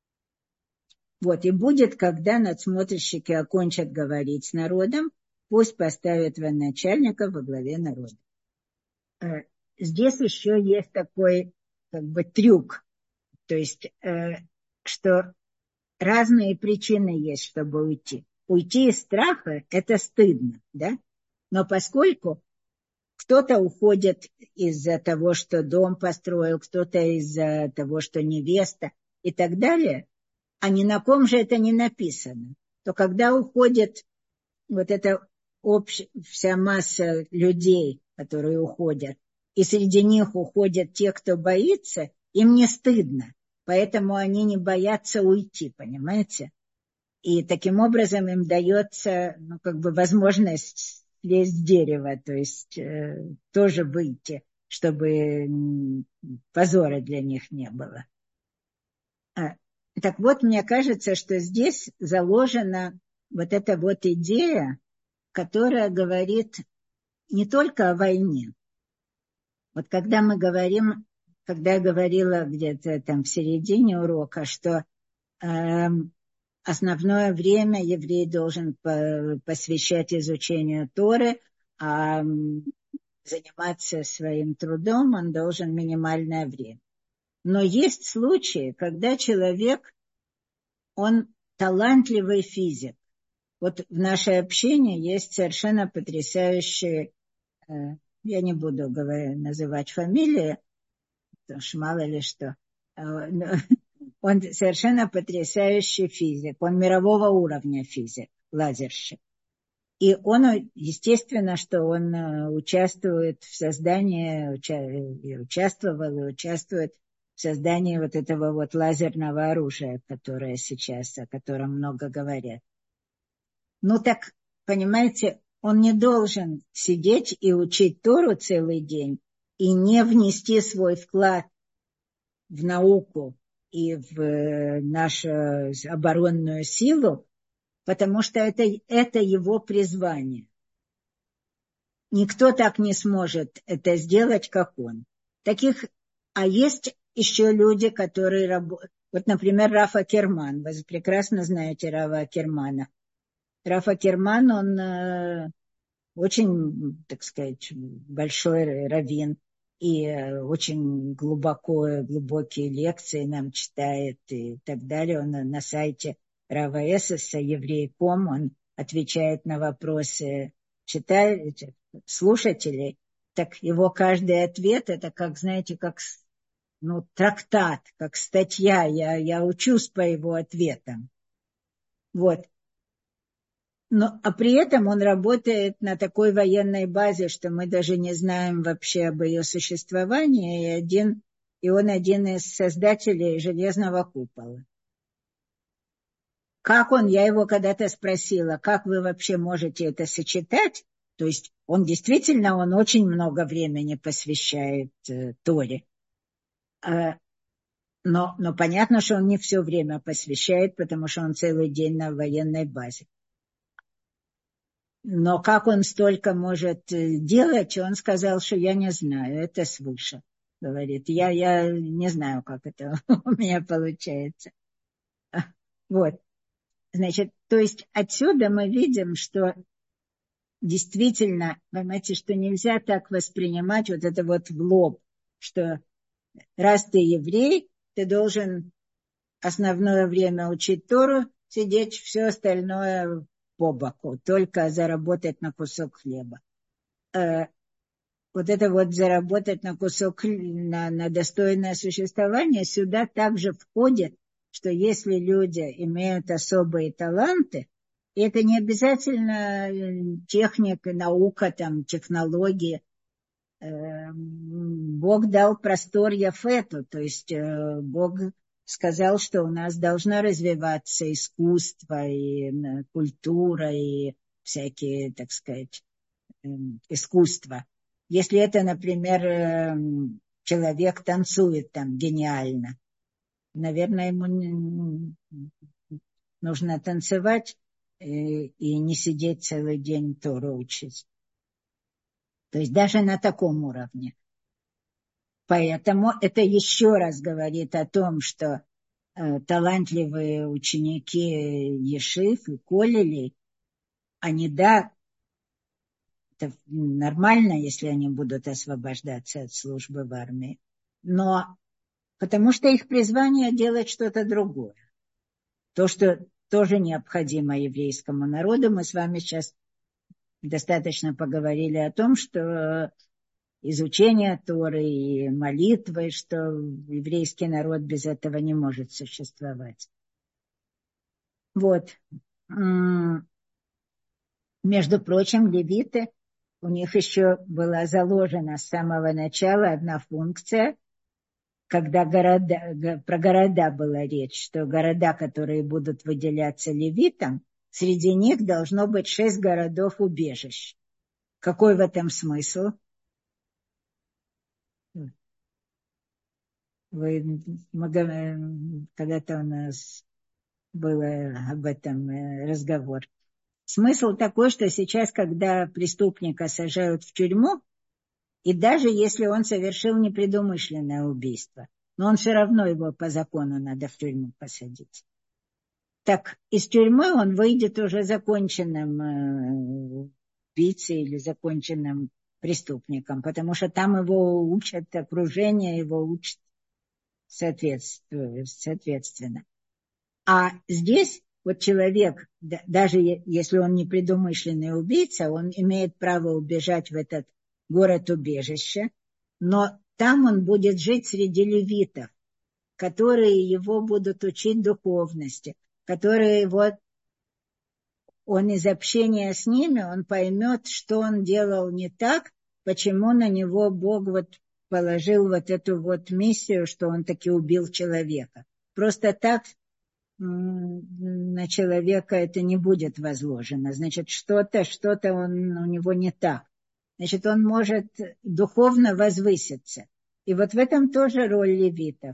Вот, и будет, когда надсмотрщики окончат говорить с народом, пусть поставят военачальника во главе народа. Э, здесь еще есть такой как бы трюк, то есть, э, что разные причины есть, чтобы уйти. Уйти из страха – это стыдно, да? Но поскольку кто-то уходит из-за того, что дом построил, кто-то из-за того, что невеста и так далее, а ни на ком же это не написано, то когда уходит вот эта общая, вся масса людей, которые уходят, и среди них уходят те, кто боится, им не стыдно, поэтому они не боятся уйти, понимаете? И таким образом им дается, ну, как бы возможность слезть с дерева, то есть э, тоже выйти, чтобы позора для них не было. А, так вот, мне кажется, что здесь заложена вот эта вот идея, которая говорит не только о войне. Вот когда мы говорим, когда я говорила где-то там в середине урока, что э, основное время еврей должен по, посвящать изучению Торы, а заниматься своим трудом он должен минимальное время. Но есть случаи, когда человек, он талантливый физик. Вот в нашей общине есть совершенно потрясающие, э, я не буду говорить, называть фамилии, потому что мало ли что, э, он совершенно потрясающий физик, он мирового уровня физик, лазерщик. И он, естественно, что он участвует в создании, уча- участвовал и участвует в в создании вот этого вот лазерного оружия, которое сейчас, о котором много говорят. Ну так, понимаете, он не должен сидеть и учить Тору целый день и не внести свой вклад в науку и в нашу оборонную силу, потому что это, это его призвание. Никто так не сможет это сделать, как он. Таких, а есть еще люди, которые работают. Вот, например, Раф Акерман. Вы прекрасно знаете Рава Акермана. Раф Акерман, он э, очень, так сказать, большой раввин и э, очень глубоко, глубокие лекции нам читает и так далее. Он на сайте Рава Эссеса, еврей точка ком, он отвечает на вопросы читателей, слушателей. Так его каждый ответ, это как, знаете, как ну, трактат, как статья. Я, я учусь по его ответам. Вот. Но, а при этом он работает на такой военной базе, что мы даже не знаем вообще об ее существовании. И, один, и он один из создателей Железного купола. Как он, я его когда-то спросила, как вы вообще можете это сочетать? То есть он действительно, он очень много времени посвящает э, Торе. Э, но, но понятно, что он не все время посвящает, потому что он целый день на военной базе. Но как он столько может делать, он сказал, что я не знаю, это свыше. Говорит, я, я не знаю, как это у меня получается. Вот. Значит, то есть отсюда мы видим, что действительно, понимаете, что нельзя так воспринимать вот это вот в лоб, что раз ты еврей, ты должен основное время учить Тору, сидеть все остальное по боку, только заработать на кусок хлеба. Э, вот это вот заработать на кусок, на, на достойное существование, сюда также входит, что если люди имеют особые таланты, и это не обязательно техника, наука, там, технологии, э, Бог дал простор Яфету, то есть э, Бог сказал, что у нас должна развиваться искусство и культура и всякие, так сказать, искусства. Если это, например, человек танцует там гениально, наверное, ему нужно танцевать и не сидеть целый день Тору учить. То есть даже на таком уровне. Поэтому это еще раз говорит о том, что э, талантливые ученики Ешив и Колелей, они, да, это нормально, если они будут освобождаться от службы в армии, но потому что их призвание делать что-то другое. То, что тоже необходимо еврейскому народу. Мы с вами сейчас достаточно поговорили о том, что изучение Торы и молитвы, что еврейский народ без этого не может существовать. Вот. Между прочим, левиты, у них еще была заложена с самого начала одна функция, когда города, про города была речь, что города, которые будут выделяться левитам, среди них должно быть шесть городов-убежищ. Какой в этом смысл? Вы, мы, когда-то у нас был об этом разговор. Смысл такой, что сейчас, когда преступника сажают в тюрьму, и даже если он совершил непредумышленное убийство, но он все равно его по закону надо в тюрьму посадить. Так из тюрьмы он выйдет уже законченным убийцей или законченным преступником, потому что там его учат, окружение его учат соответственно. А здесь вот человек, даже если он непредумышленный убийца, он имеет право убежать в этот город-убежище, но там он будет жить среди левитов, которые его будут учить духовности, которые его, он из общения с ними, он поймет, что он делал не так, почему на него Бог вот положил вот эту вот миссию, что он таки убил человека. Просто так на человека это не будет возложено. Значит, что-то, что-то он, у него не так. Значит, он может духовно возвыситься. И вот в этом тоже роль левитов.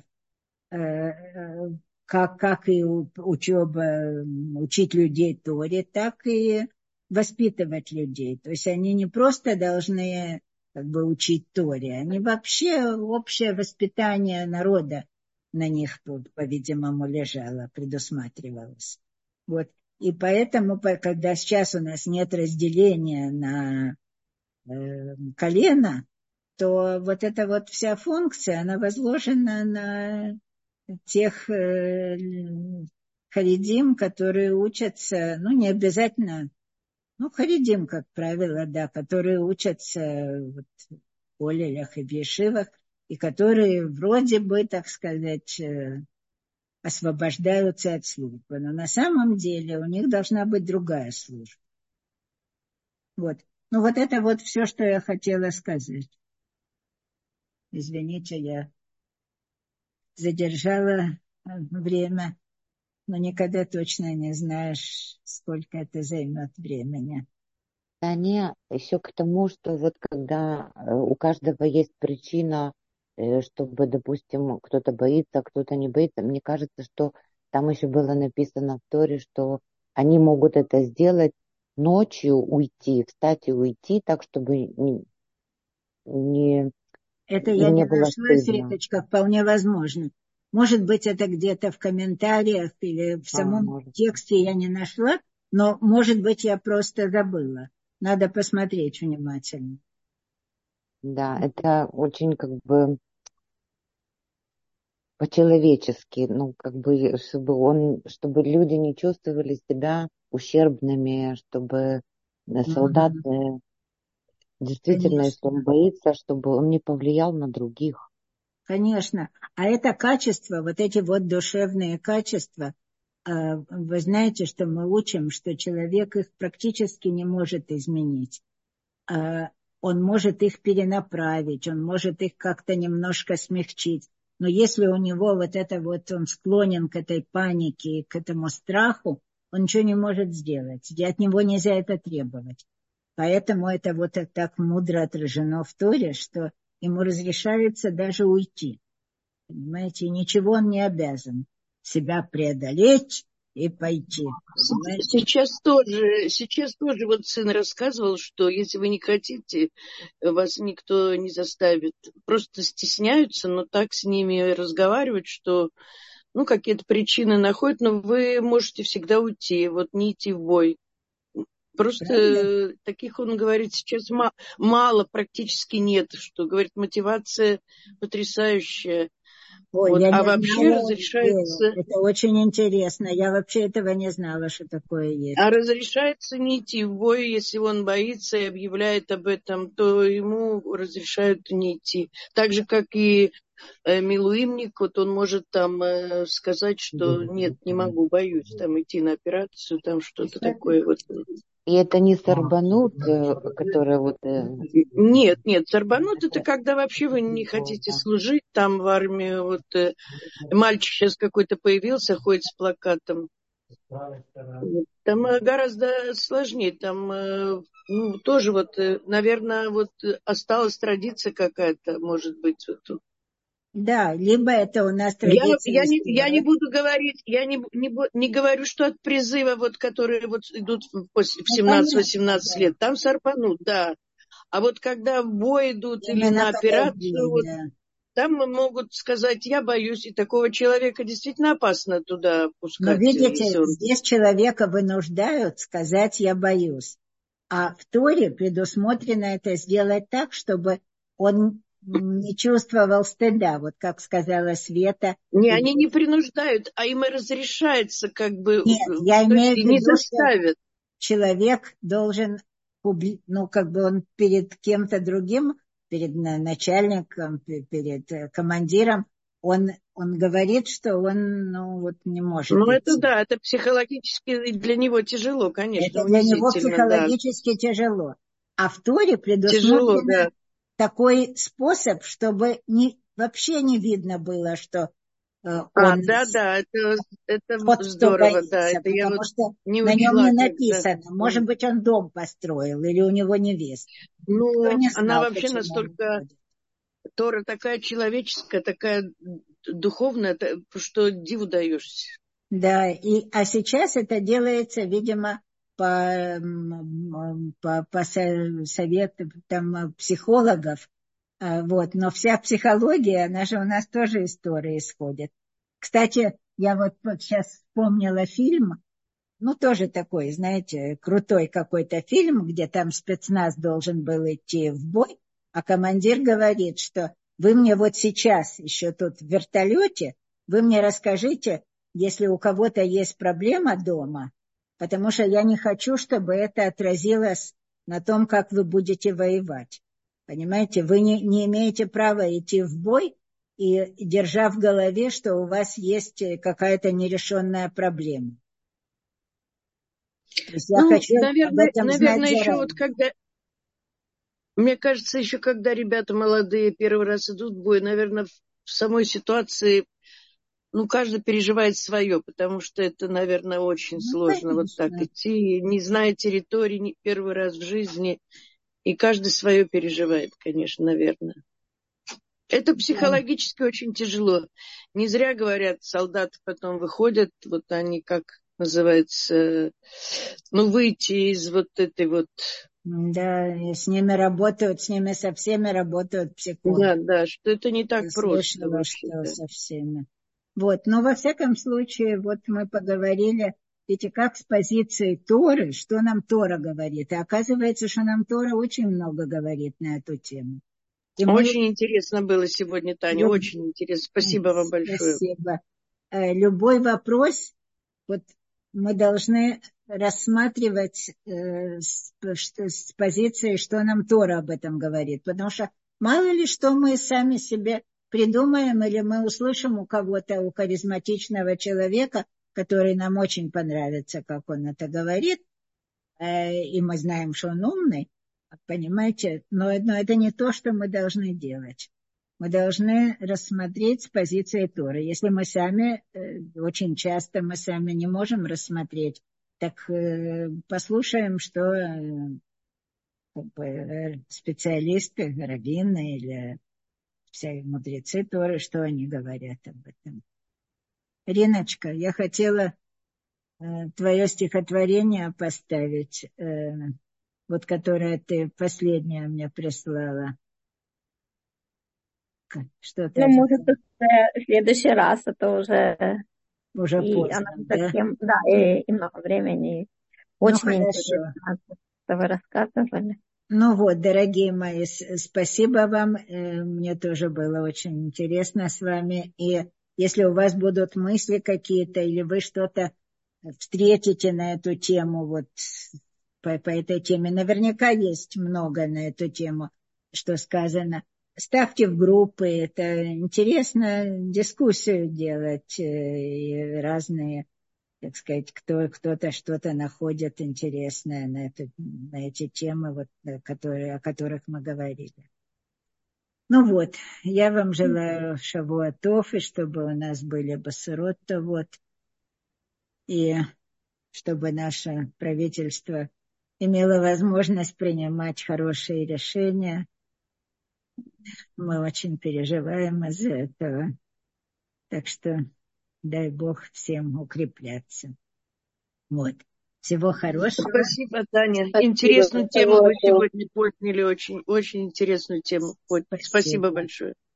Как, как и учеба, учить людей Торе, так и воспитывать людей. То есть они не просто должны как бы учить Торе, они вообще общее воспитание народа на них, по-видимому, лежало, предусматривалось. Вот. И поэтому, когда сейчас у нас нет разделения на э, колено, то вот эта вот вся функция, она возложена на тех э, харидим, которые учатся, ну, не обязательно, ну, харидим, как правило, да, которые учатся вот, в коллелях и в ешивах, и которые вроде бы, так сказать, освобождаются от службы. Но на самом деле у них должна быть другая служба. Вот. Ну, вот это вот все, что я хотела сказать. Извините, я задержала время, но никогда точно не знаешь, сколько это займет времени.
Таня, еще к тому, что вот когда у каждого есть причина, чтобы, допустим, кто-то боится, а кто-то не боится, мне кажется, что там еще было написано в Торе, что они могут это сделать ночью, уйти, встать и уйти, так, чтобы не, не,
это я
не
не
было
нашла,
стыдно.
Светочка, вполне возможно. Может быть, это где-то в комментариях или в самом
а,
тексте я не нашла, но, может быть, я просто забыла. Надо посмотреть внимательно.
Да, это очень как бы по-человечески, ну, как бы, чтобы он, чтобы люди не чувствовали себя ущербными, чтобы солдат
Угу.
действительно, если
Конечно.
он боится, чтобы он не повлиял на других.
Конечно. А это качество, вот эти вот душевные качества, вы знаете, что мы учим, что человек их практически не может изменить. Он может их перенаправить, он может их как-то немножко смягчить. Но если у него вот это вот, он склонен к этой панике, к этому страху, он ничего не может сделать. И от него нельзя это требовать. Поэтому это вот так мудро отражено в Торе, что ему разрешается даже уйти. Понимаете, ничего он не обязан себя преодолеть и пойти. Понимаете?
Сейчас тоже, сейчас тоже вот сын рассказывал, что если вы не хотите, вас никто не заставит. Просто стесняются, но так с ними разговаривать, что ну, какие-то причины находят, но вы можете всегда уйти, вот не идти в бой. Просто Правильно? Таких, он говорит, сейчас ма- мало, практически нет, что, говорит, мотивация потрясающая.
Ой,
вот,
я
а
не
вообще
знала,
разрешается...
это очень интересно. Я вообще этого не знала, что такое есть.
А разрешается не идти в бой, если он боится и объявляет об этом, то ему разрешают не идти. Так же, как и э, милуимник, вот он может там э, сказать, что нет, не могу, боюсь там идти на операцию, там что-то такое вот.
И это не сарбанут, который вот...
Нет, нет, сарбанут это когда вообще вы не хотите служить там в армии. Вот э, мальчик сейчас какой-то появился, ходит с плакатом. Там гораздо сложнее. Там ну, тоже вот, наверное, вот осталась традиция какая-то, может быть. Вот.
Да, либо это у нас традиция.
Я, я, не, я не буду говорить, я не, не, не говорю, что от призыва, вот, которые вот идут в семнадцать-восемнадцать лет, там сарпанут, да. А вот когда в бой идут Именно или на операцию, вот, да. Там могут сказать, я боюсь, и такого человека действительно опасно туда пускать.
Но видите, он... здесь человека вынуждают сказать, я боюсь. А в Торе предусмотрено это сделать так, чтобы он не чувствовал стыда, вот как сказала Света.
Не, они не принуждают, а им разрешается как бы...
Нет, я имею в виду,
не заставят.
Человек должен, ну, как бы он перед кем-то другим, перед начальником, перед командиром, он, он говорит, что он, ну, вот не может.
Ну,
идти.
это да, это психологически для него тяжело, конечно.
Это для него психологически
да.
тяжело. А в Торе предусмотрено,
тяжело, да.
такой способ, чтобы не, вообще не видно было, что э,
А,
он
да, да, это, это
тот, кто
здорово, да,
боится,
это я вот
потому что
не
на нем не
учла как-то.
написано. Может быть, он дом построил или у него невеста. Никто
Ну,
не
она
знал,
вообще
почему он
настолько,
уходит.
Тора такая человеческая, такая духовная, та- что диву даешься.
Да, и, а сейчас это делается, видимо, по, м, по, по со- совету там, психологов. А, Вот. Но вся психология, она же у нас тоже из Торы исходит. Кстати, я вот, вот сейчас вспомнила фильм, ну, тоже такой, знаете, крутой какой-то фильм, где там спецназ должен был идти в бой, а командир говорит, что вы мне вот сейчас еще тут в вертолете, вы мне расскажите, если у кого-то есть проблема дома, потому что я не хочу, чтобы это отразилось на том, как вы будете воевать. Понимаете, вы не, не имеете права идти в бой и держа в голове, что у вас есть какая-то нерешенная проблема. То есть я
Ну,
хочу об
наверное,
этом знать
наверное, еще вот
заранее.
когда, мне кажется, еще когда ребята молодые первый раз идут в бой, наверное, в самой ситуации, ну, каждый переживает свое, потому что это, наверное, очень
Ну,
сложно вот так
конечно.
идти, не зная территории, не первый раз в жизни, и каждый свое переживает, конечно, наверное. Это
Да.
психологически очень тяжело. Не зря говорят, солдаты потом выходят, вот они, как называется, ну, выйти из вот этой вот...
Да, и с ними работают, с ними со всеми работают психологи.
Да, да, что это не так
Я
просто
слышала, что
вообще-то.
со всеми. Вот, но во всяком случае, вот мы поговорили, видите, как с позиции Торы, что нам Тора говорит. И оказывается, что нам Тора очень много говорит на эту тему. И мы
Очень интересно было сегодня, Таня,
люб-
очень интересно. Спасибо вам большое.
Спасибо. Э, Любой вопрос, вот мы должны рассматривать э, с, что- с позиции, что нам Тора об этом говорит. Потому что мало ли что мы сами себе придумаем, или мы услышим у кого-то, у харизматичного человека, который нам очень понравится, как он это говорит, э, и мы знаем, что он умный, понимаете, но, но это не то, что мы должны делать. Мы должны рассмотреть с позиции Торы. Если мы сами, э, очень часто мы сами не можем рассмотреть, так э, послушаем, что э, как бы, э, специалисты, раввины или все мудрецы Торы, что они говорят об этом. Риночка, я хотела э, твое стихотворение поставить, э, вот которое ты последнее мне прислала. Что-то
Ну, может, это в следующий раз, это уже
уже
и она
поздно, да?
совсем, да, и, и много времени.
Ну,
Очень
хорошо.
интересно, что вы рассказывали.
Ну вот, дорогие мои, с- спасибо вам. Э, Мне тоже было очень интересно с вами. И если у вас будут мысли какие-то, или вы что-то встретите на эту тему, вот по, по этой теме, наверняка есть много на эту тему, что сказано. Ставьте в группы, это интересно дискуссию делать, э, и разные, так сказать, кто, кто-то что-то находит интересное на, эту, на эти темы, вот, которые, о которых мы говорили. Ну вот, я вам желаю шавуатов, и чтобы у нас были басурот-то вот, и чтобы наше правительство имело возможность принимать хорошие решения. Мы очень переживаем из-за этого. Так что дай Бог всем укрепляться. Вот. Всего хорошего.
Спасибо, Таня.
Спасибо.
Интересную
Это
тему вы
очень
сегодня подняли, очень, очень интересную тему. Спасибо
Спасибо.
большое.